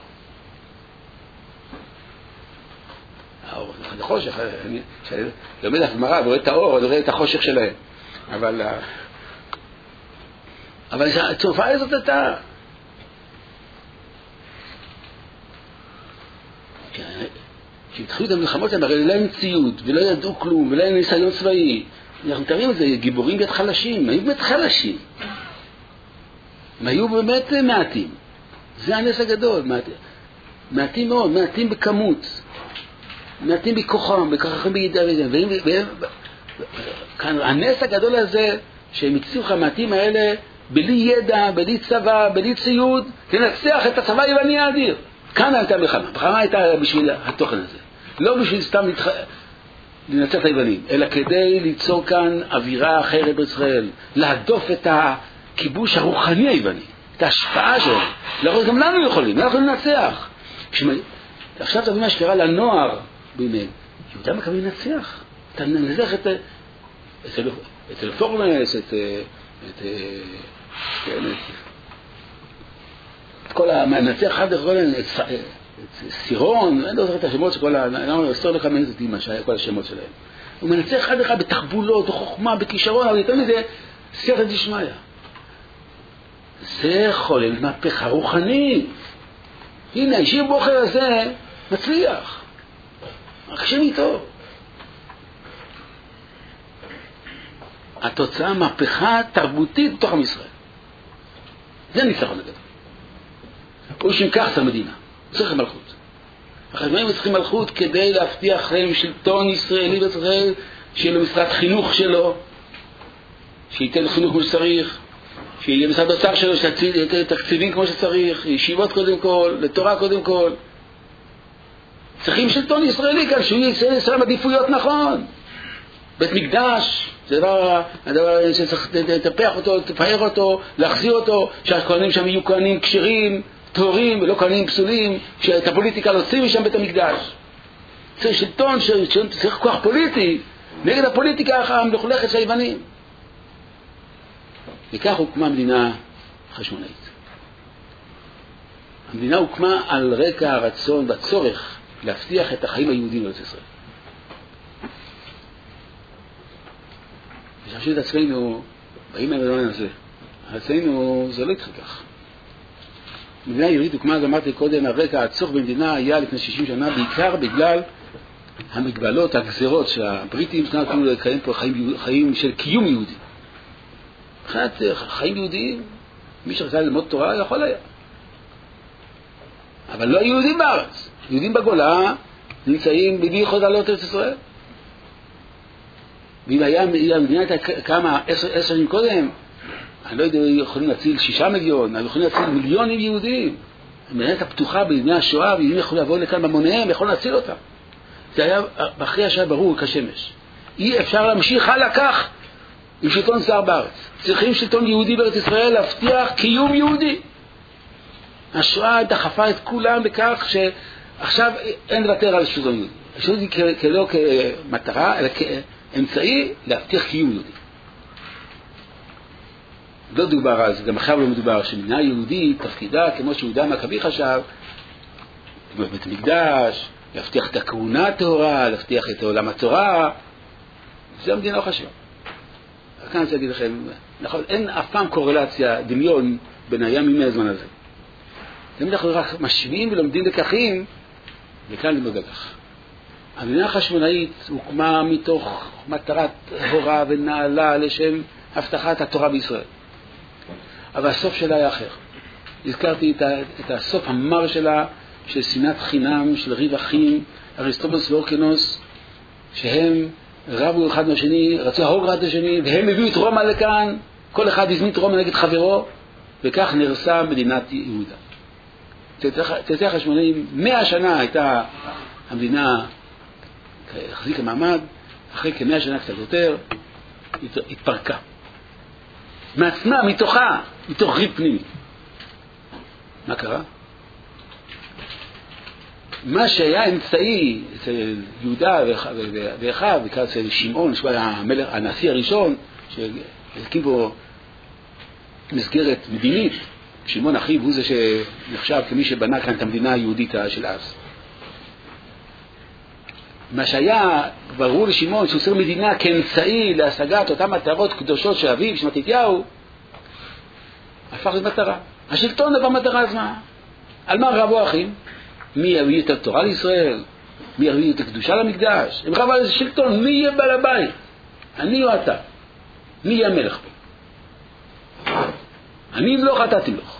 האור, זה חושך, כשאני לומד הגמרא ורואה את האור, אני רואה את החושך שלהם. אבל התופעה הזאת הייתה. כשהתחילו את המלחמות, הם הרי לא היו ציוד, ולא ידעו כלום, ולא היו ניסיון צבאי. אנחנו מתארים את זה, גיבורים ביד חלשים, היו באמת חלשים. הם היו באמת מעטים. זה הנס הגדול, מעטים מאוד, מעטים בכמות, מעטים בכוחם, בכוחם בידע וזה. כאן הנס הגדול הזה, שהם הציעו לך המעטים האלה, בלי ידע, בלי צבא, בלי ציוד, לנצח את הצבא היווני האדיר. כאן הייתה מלחמה. המלחמה הייתה בשביל התוכן הזה. לא בשביל סתם לנצח את היוונים, אלא כדי ליצור כאן אווירה אחרת בישראל, להדוף את הכיבוש הרוחני היווני, את ההשפעה שלו. גם לנו יכולים, אנחנו לנצח. עכשיו תבין מה שקרה לנוער בימיהם. יהודה מקווה לנצח. אתה ננצח את אלפורנס, את כל המנצח אחד את סירון, אני לא זוכר את השמות שכל אני אסתור לך מאיזה דימה שהיה כל השמות שלהם. הוא מנצח אחד אחד בתחבולות, בחוכמה, בכישרון, אבל יותר מזה סייעתא דשמיא. זה חולל מהפכה רוחנית. הנה, האישי בוחר הזה מצליח. הקשם איתו. התוצאה מהפכה תרבותית בתוך עם ישראל. זה ניצחון הגדול. הוא שינקח את המדינה. צריך מלכות. החשמונאים צריכים מלכות כדי להבטיח להם שלטון ישראלי בישראל, שיהיה לו משרד חינוך שלו, שייתן חינוך כמו שצריך, שיהיה משרד אוצר שלו, שייתן תקציבים כמו שצריך, ישיבות קודם כל, לתורה קודם כל. צריכים שלטון ישראלי כאן, שהוא יהיה עדיפויות נכון. בית מקדש, זה הדבר שצריך לטפח אותו, לפאר אותו, להחזיר אותו, שהכהנים שם יהיו כהנים כשרים, טהורים ולא כהנים פסולים, שאת הפוליטיקה להוציא משם בית המקדש. צריך שלטון, צריך כוח פוליטי נגד הפוליטיקה המלוכלכת של היוונים. וכך הוקמה מדינה חשמונאית. המדינה הוקמה על רקע הרצון והצורך להבטיח את החיים היהודיים בארץ ישראל. ושחשוב את עצמנו, באים מהמדומן הזה, עצמנו זה לא התחיל כך. מדינה יהודית הוקמה, אז אמרתי קודם, הרקע הצורך במדינה היה לפני 60 שנה, בעיקר בגלל המגבלות, הגזרות שהבריטים נתנו לקיים פה חיים של קיום יהודי. מבחינת חיים יהודיים, מי שרצה ללמוד תורה יכול היה. אבל לא יהודים בארץ. יהודים בגולה נמצאים בלי יכולת לעלות ארץ ישראל. ואם המדינה הייתה כמה 10 שנים קודם, אני לא יודע, יכולים להציל 6 מיליון, יכולים להציל מיליונים יהודים. המדינה הייתה פתוחה בימי השואה, ויהודים יכולים לבוא לכאן במוניהם, יכולים להציל אותם. זה היה, אחרי השעה ברור כשמש. אי אפשר להמשיך הלאה כך עם שלטון זר בארץ. צריכים שלטון יהודי בארץ ישראל להבטיח קיום יהודי. השואה דחפה את כולם בכך שעכשיו אין לוותר על שלטון יהודי. שלטון יהודי לא כמטרה, אלא כאמצעי להבטיח קיום יהודי. לא דובר אז, גם עכשיו לא מדובר, שמדינה יהודית תפקידה, כמו שיהודה המכבי חשב, בבית המקדש, להבטיח את הכהונה הטהורה, להבטיח את עולם התורה. זה המדינה לא חשבה. כאן אני רוצה להגיד לכם, נכון, אין אף פעם קורלציה, דמיון בין הים ימי הזמן הזה. תמיד אנחנו רק משווים ולומדים לקחים, וכאן ללמוד לקח. המדינה החשמונאית הוקמה מתוך מטרת הורה ונעלה לשם הבטחת התורה בישראל. אבל הסוף שלה היה אחר. הזכרתי את הסוף המר שלה, של שנאת חינם, של ריב אחים, אריסטובולוס ואורקנוס, שהם רבו אחד מהשני, רצו להרוג אחד השני, והם הביאו את רומא לכאן, כל אחד הזמין את רומא נגד חברו, וכך נרסה מדינת יהודה. צאצאי החשמונאים, 100 שנה הייתה המדינה החזיקה מעמד, אחרי כ100 שנה קצת יותר, התפרקה. מעצמה, מתוכה, מתוך ריב פנימי. מה קרה? מה שהיה אמצעי אצל יהודה ואחיו, בעיקר אצל שמעון, שהוא היה הנשיא הראשון, שהקים בו מסגרת מדינית, שמעון אחיו הוא זה שנחשב כמי שבנה כאן את המדינה היהודית של אז. מה שהיה ברור לשמעון שהוא עושה מדינה כאמצעי להשגת אותן מטרות קדושות של אביו, של מתתיהו, הפך למטרה. השלטון דבר מטרה עצמה. על מה רבו האחים? מי יביא את התורה לישראל? מי יביא את הקדושה למקדש? הם רבו על איזה שלטון, מי יהיה בעל הבית? אני או אתה? מי יהיה המלך פה? אני אמלוך, אתה תמלוך.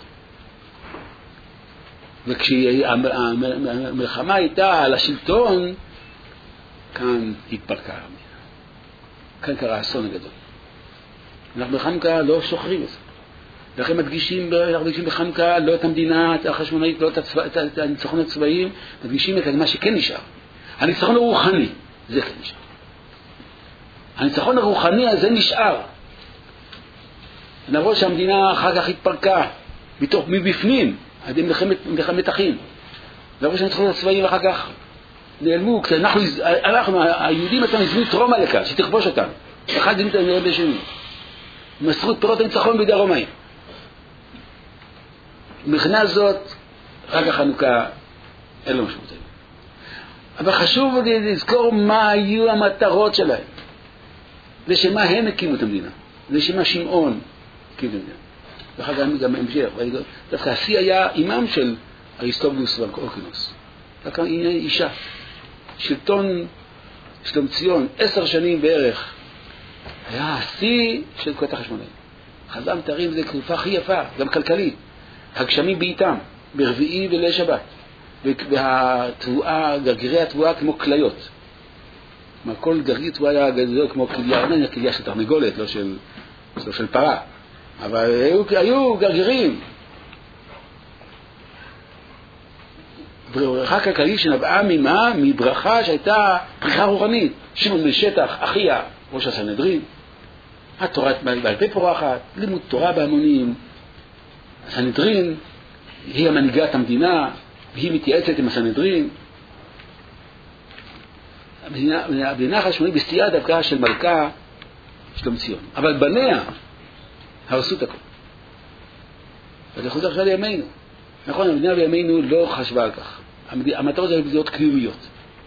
וכשהמלחמה הייתה על השלטון, כאן התפרקה המדינה. כאן קרה האסון הגדול. אנחנו בחנוכה לא שוכרים את זה. לכן מדגישים בחנוכה לא את המדינה החשמונאית, לא את הניצחון הצבאיים, מדגישים את מה שכן נשאר. הניצחון הרוחני, זה כן נשאר. הניצחון הרוחני הזה נשאר. למרות שהמדינה אחר כך התפרקה, מבפנים, עד מלחמת אחים. למרות שהניצחון הצבאיים אחר כך נעלמו, אנחנו היהודים אתם הזמינו את רומא לכאן, שתכבוש אותם. אחד זמית נראה בשני. מסרו את פירות הניצחון בידי הרומאים. מבחינה זאת, רק החנוכה אין לו משמעות. אבל חשוב לזכור מה היו המטרות שלהם. ושמה הם הקימו את המדינה. ושמה שמעון הקים את המדינה. ואחר כך גם המשך. דווקא השיא היה אימם של אריסטובולוס ואורקנוס. דווקא אישה. שלטון ציון, 10 שנים בערך, היה השיא של תקופת החשמונאים. חז"ל מתארים זה תקופה הכי יפה, גם כלכלית. הגשמים בעיתם, ברביעי וליל שבת. והתבואה, גרגירי התבואה כמו כליות. כל גרגיר תבואה היה גדול כמו כליה, כליה של תרנגולת, לא של פרה. אבל היו גרגירים. ברכה כלכלית שנבעה ממה? מברכה שהייתה פריחה רוחנית. שמעון בן שטח, אחיה, ראש הסנהדרין. התורה בעל פה פורחת, לימוד תורה בהמונים. הסנהדרין היא המנהיגת המדינה, והיא מתייעצת עם הסנהדרין. המדינה החשמונאית בסטייה דווקא של מלכה שלומציון. אבל בניה הרסו את הכל. וזה חוזר עכשיו לימינו. נכון, המדינה בימינו לא חשבה על כך. המטרות האלה להיות קיומיות.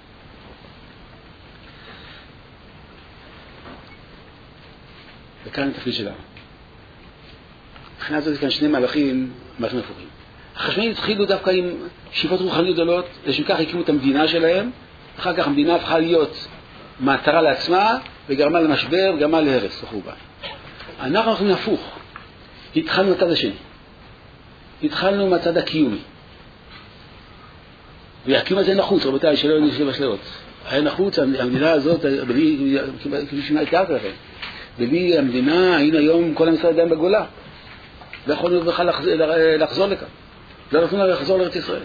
וכאן התפקיד שלנו. מבחינה זאת כאן שני מהלכים הפוכים. החשמונאים התחילו דווקא עם שאיפות רוחניות גדולות, לשם כך הקימו את המדינה שלהם, אחר כך המדינה הפכה להיות מטרה לעצמה, וגרמה למשבר, וגרמה להרס וחורבן. אנחנו הולכים להפוך. התחלנו מהצד השני. התחלנו מהצד הקיומי. והקיום הזה נחוץ, רבותיי, שלא נשב אשליות. היה נחוץ, המדינה הזאת, כפי שהתארת לכם, בלי המדינה, היינו היום כל המשרד עדיין בגולה. לא יכולנו בכלל לחזור לכאן. לא יכולנו לחזור לארץ ישראל.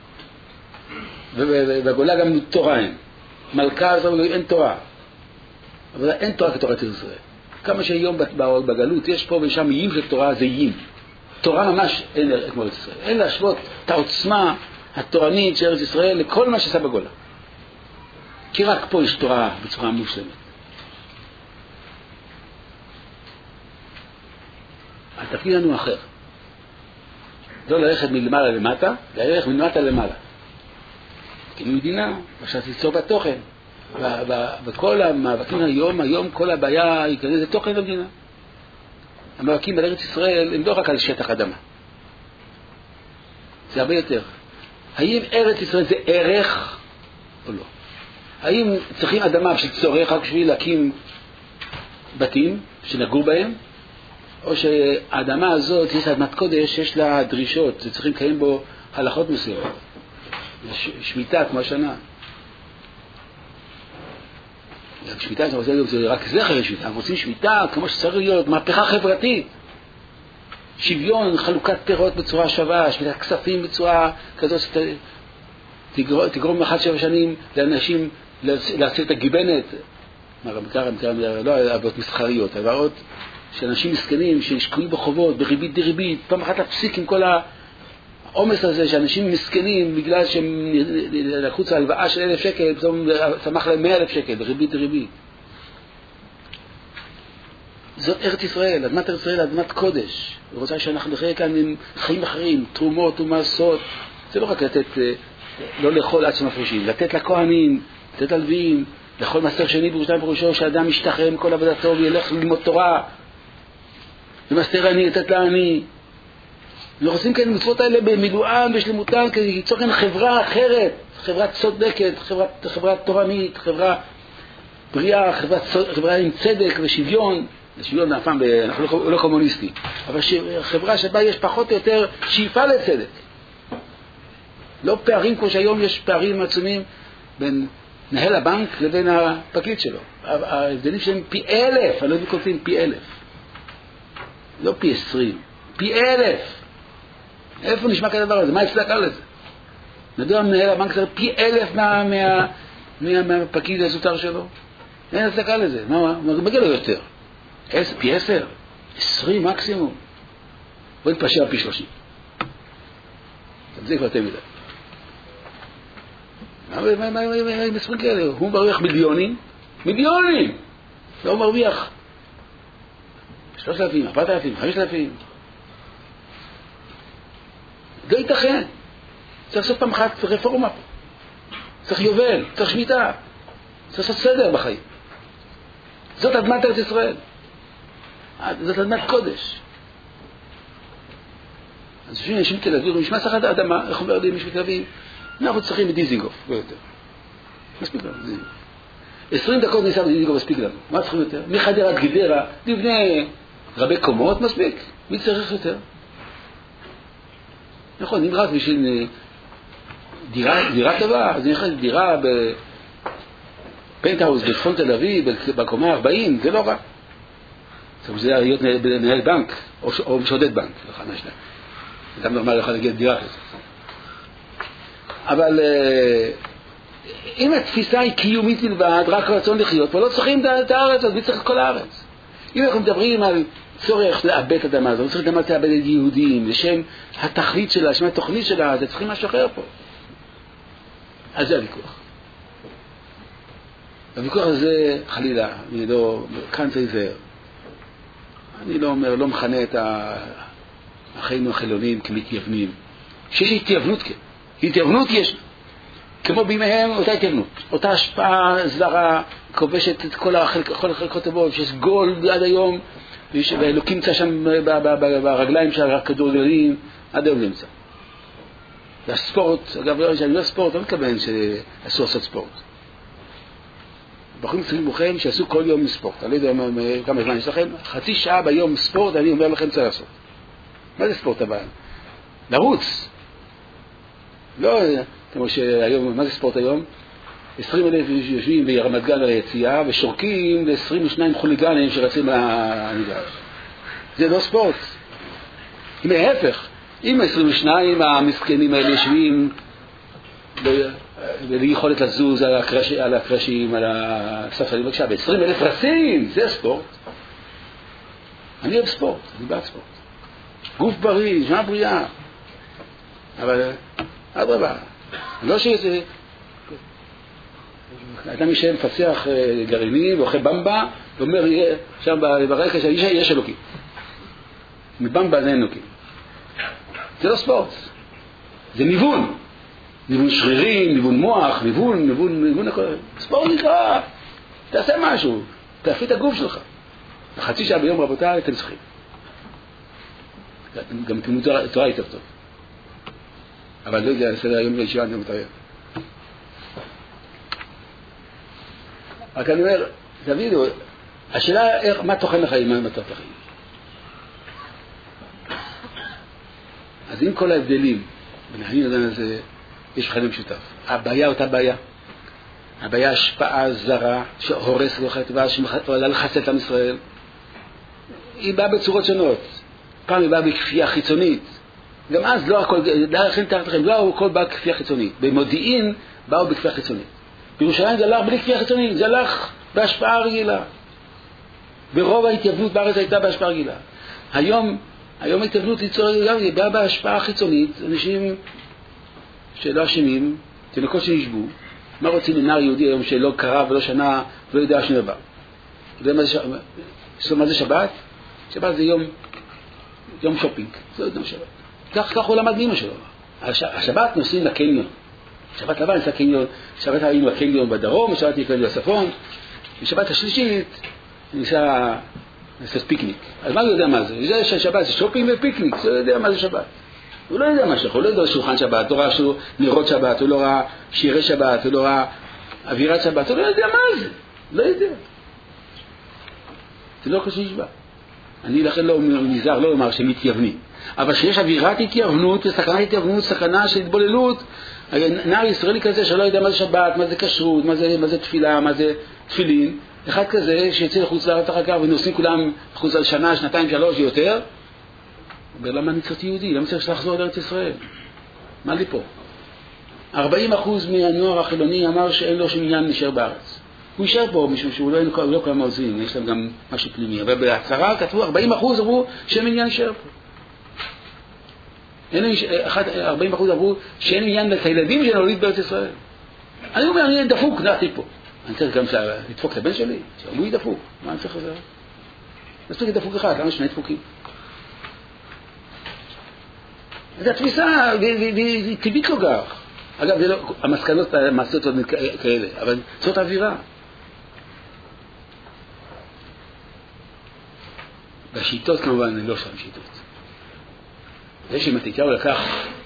ובגולה גם תורה אין. מלכה הזאת אין תורה. אבל אין תורה כתורת ישראל. כמה שהיום בגלות יש פה ושם איים של תורה, זה איים. תורה ממש אין כמו ארץ ישראל. אין להשוות את העוצמה התורנית של ארץ ישראל לכל מה שעשה בגולה. כי רק פה יש תורה בצורה מושלמת. התפקיד לנו אחר. לא ללכת מלמעלה למטה, אלא ללכת מלמטה למעלה. כי מדינה, עכשיו תיצור בתוכן. וכל המאבקים היום כל הבעיה היא כזה, זה תוכן במדינה. המאבקים על ארץ ישראל הם לא רק על שטח אדמה. זה הרבה יותר. האם ארץ ישראל זה ערך או לא? האם צריכים אדמה בשביל צורך רק בשביל להקים בתים שנגור בהם? או שהאדמה הזאת, יש אדמת קודש, יש לה דרישות, צריכים לקיים בו הלכות מסוימות. שמיטה כמו השנה. שמיטה, זה רק זכר לשמיטה. אנחנו רוצים שמיטה כמו שצריך להיות, מהפכה חברתית. שוויון, חלוקת פירות בצורה שווה, שמיטת כספים בצורה כזאת שתגרום 1-7 שנים לאנשים להציל את הגיבנת. לא עבודות מסחריות, עבודות של אנשים מסכנים ששקועים בחובות, בריבית דריבית, פעם אחת להפסיק עם כל העומס הזה שאנשים מסכנים בגלל שהם לקחו את ההלוואה של 1,000 שקל, פתאום צמח להם 100,000 שקל, בריבית דריבית. זאת ארץ ישראל, אדמת ארץ ישראל, אדמת קודש. היא רוצה שאנחנו נחיה כאן עם חיים אחרים, תרומות ומעשות. זה לא רק לתת, לא לאכול עד שמפרישים, לתת לכהנים, לתת ללוויים, לכל מעשר שני בירושלים פירושו שאדם ישתחרר מכל עבודתו וילך ללמוד תורה. ומסתר אני, לתת לעני. אנחנו עושים כאן מצוות האלה במילואן, בשלמותן, כדי ליצור כאן חברה אחרת, חברה צודקת, חברה תורנית, חברה בריאה, חברה עם צדק ושוויון. שוויון הפעם, אנחנו לא קומוניסטי, אבל חברה שבה יש פחות או יותר שאיפה לצדק. לא פערים כמו שהיום יש פערים עצומים בין מנהל הבנק לבין הפקיד שלו. ההבדלים שלהם פי 1,000, אני לא קולטים פי 1,000. לא פי 20, פי 1,000. איפה נשמע כדבר הזה? מה הצדקה לזה? מדוע מנהל הבנק זה פי 1,000 מהפקיד הזוטר שלו? אין הצדקה לזה. מה? מגיע לו יותר. פי 10, 20 מקסימום. בוא נתפשר פי 30. זה כבר יותר מדי. מה מספרים כאלה? הוא מרוויח מיליונים. והוא מרוויח 3,000, 4,000, 5,000. לא ייתכן. צריך לעשות פעם אחת רפורמה פה. צריך יובל, צריך שמיטה. צריך לעשות סדר בחיים. זאת אדמת ארץ ישראל. זאת אדמת קודש. אז לפעמים אנשים תל אביב, משמע צריך האדמה, איך אומר לי מישהו תל אביב? אנחנו צריכים בדיזינגוף, לא יותר. מספיק לנו, דיזינגוף. 20 דקות ניסה בדיזינגוף, מספיק לנו. מה צריכים יותר? מחדרה עד גדרה, לבני רבי קומות, מספיק. מי צריך יותר? נכון, אם רק בשביל דירה טובה, אז נכנס דירה בפנטהאוס בצפון תל אביב, בקומה 40, זה לא רע. זה להיות מנהל בנק, או משודד בנק, אחד מהשניים. אדם נורמל יכול להגיע דירה כזאת. אבל אם התפיסה היא קיומית בלבד, רק רצון לחיות, פה לא צריכים את הארץ, אז מי צריך את כל הארץ? אם אנחנו מדברים על צורך לאבד את האדמה הזאת, לא צריך גם לאבד את יהודים, לשם התכלית שלה, לשם התוכנית שלה, אז צריכים משהו אחר פה. אז זה הוויכוח. הוויכוח הזה, חלילה, אני לא, כאן זה עיוור. אני לא אומר, לא מכנה את אחינו החילונים כמתייוונים. שיש התייוונות כן. התייוונות יש. כמו בימיהם, אותה התייוונות. אותה השפעה זרה, כובשת את כל החלקות הבאות, שיש גול עד היום, ואלוקים נמצא שם ברגליים של הכדורגלנים, עד היום נמצא. והספורט, אגב, שאני לא ספורט, לא מתכוון שאסור לעשות ספורט. בחורים צריכים בוכם שעשו כל יום ספורט. אני לא יודע כמה זמן יש לכם. חצי שעה ביום ספורט, אני אומר לכם צריך לעשות. מה זה ספורט הבא? לרוץ. לא, כמו שהיום, מה זה ספורט היום? 20,000 יושבים ברמת גן על היציאה, ושורקים ל-22 חוליגנים שרצים מהמגרש. זה לא ספורט. להפך, אם 22 המסכנים האלה יושבים בלי יכולת לזוז על הקרשים, על הספסלים, בבקשה, ב-20,000 רצים, זה ספורט. אני אוהב ספורט, אני בעד ספורט. גוף בריא, נשמה בריאה. אבל, אדרבה, לא שזה... אדם ישב מפצח גרעיני ואוכל במבה, ואומר, שם ברקע יש אלוקים. מבמבה זה אין אלוקים. זה לא ספורט. זה ניוון. ניוון שרירים, ניוון מוח, ניוון הכל. ספורט נקרא. תעשה משהו. תעפי את הגוף שלך. חצי שעה ביום רבותיי, אתם צריכים. גם תלמוד תורה יותר טוב. אבל לא יודע, לסדר היום בישיבה אני לא מתאר. רק אני אומר, תבינו, השאלה מה תוכן החיים, מה מטרת החיים. אז עם כל ההבדלים, בין החיים לדן הזה, יש חיים משותף. הבעיה אותה בעיה. הבעיה השפעה זרה, שהורסת לו חטבה, שעולה לחסל את עם ישראל. היא באה בצורות שונות. פעם היא באה בכפייה חיצונית. גם אז לא הכל, לא הכל בא בכפייה חיצונית. במודיעין באו בכפייה חיצונית. בירושלים זה הלך בלי כפייה חיצונית, זה הלך בהשפעה רגילה. ברוב ההתייבנות בארץ הייתה בהשפעה רגילה. היום ההתייבנות היא באה בהשפעה חיצונית, אנשים שלא אשמים, תינוקות שנשבו, מה רוצים לנער יהודי היום שלא קרא ולא שנה ולא יודע שום דבר? מה זה שבת? שבת זה יום שופינג, זה יום שבת. כך הוא למד מאמא שלו. השבת נוסעים לקניון. שבת לבן נוסע קניון, שבת היינו לקניון בדרום, שבת היינו לקניון בצפון, ושבת השלישית נוסע פיקניק. אז מה הוא יודע מה זה? הוא יודע שהשבת זה שופינג ופיקניק, הוא לא יודע מה זה שבת. הוא לא יודע מה שהוא, הוא לא יודע שולחן שבת, הוא לא ראה נרות שבת, הוא לא ראה שירי שבת, הוא לא ראה אווירת שבת, הוא לא יודע מה זה, לא יודע. זה לא קשה נשבע. אני לכן לא נזהר, לא אומר שהם מתייוונים. אבל שיש אווירת התייוונות, סכנת התייוונות, סכנה של התבוללות, נער ישראלי כזה שלא יודע מה זה שבת, מה זה כשרות, מה זה תפילה, מה זה תפילין, אחד כזה שיצא לחוץ לארץ אחר כך ונוסעים כולם חוץ על שנה, שנתיים, שלוש יותר, אומר, למה אני צריך יהודי? למה צריך לחזור לארץ ישראל? מה לי פה? 40% מהנוער החילוני אמר שאין לו שום עניין להישאר בארץ. הוא יישאר פה משום שהוא לא כמה עוזבים, יש להם גם משהו פנימי. אבל בהצהרה כתבו 40% אמרו שאין עניין להישאר פה. 40% אמרו שאין עניין את הילדים שלנו להוליד בארץ ישראל. אני אומר, אני דפוק, נעתי פה. אני צריך גם לדפוק את הבן שלי, שהוא ידפוק. מה אני צריך לזה? מספיק דפוק אחד, למה שני דפוקים? זו התפיסה, והיא טבעית לא כך. אגב, המסקנות מעשיות עוד כאלה, אבל זאת האווירה. בשיטות כמובן, אני לא שם שיטות. זה שמתתיהו לקח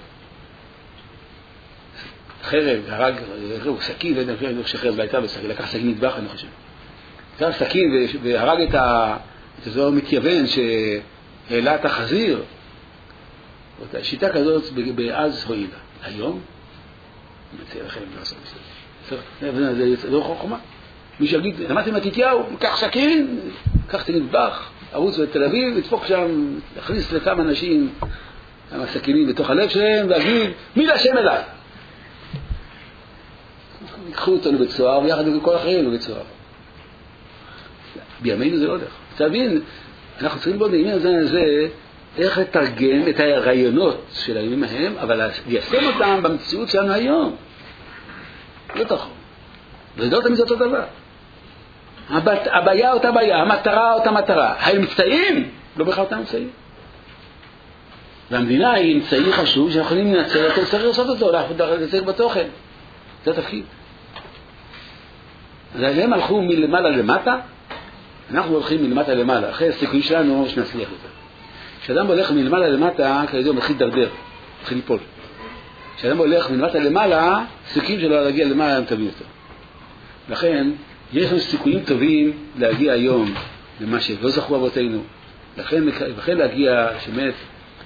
חרב, הרג, סכין, לא יודע, אני חושב שחרב לא הייתה בסכין, לקח סכין נדבך, אני חושב. לקח סכין והרג את הזוהר מתייוון שהעלה את החזיר. שיטה כזאת באז הועילה. היום, אני מציע לכם לעשות בסדר. זה לא חוכמה. מי שיגיד, למדתי מתתיהו, קח סכין, קח תנדבך, ערוץ בתל אביב, ודפוק שם, להכניס לכמה אנשים, כמה סכינים בתוך הלב שלהם, והגיד, מי להשם אליי? ייקחו אותנו בצוהר, ויחד עם כל אחרים בצוהר. בימינו זה לא הולך. תבין, אנחנו צריכים בו בעניין הזה, איך לתרגם את הרעיונות של הימים ההם, אבל ליישם אותם במציאות שלנו היום. לא תוכל. וזה לא תמיד אותו דבר. הבעיה אותה בעיה, המטרה אותה מטרה. האמצעים, לא בכלל אותם אמצעים. והמדינה היא אמצעי חשוב שיכולים לנצל אותו, צריך לעשות אותו, להצליח בתוכן. זה התפקיד. אז הם הלכו מלמעלה למטה, אנחנו הולכים מלמטה למעלה, אחרי הסיכוי שלנו שנצליח יותר. כשאדם הולך מלמעלה למטה, כידוע הוא מתחיל דרדר, מתחיל ליפול. כשאדם הולך מלמטה למעלה, סיכויים שלו להגיע למעלה הם טובים יותר. לכן, יש לנו סיכויים טובים להגיע היום למה שלא זכו אבותינו. לכן להגיע שבאמת,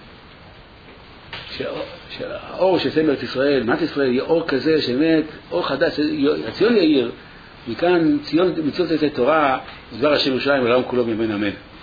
שהאור של סמרת ישראל, מת ישראל, יהיה אור כזה שבאמת, אור חדש, הציון יאיר, מכאן ציון מצוות את התורה, ודבר השם ירושלים, ולעם כולו ממנו אמן.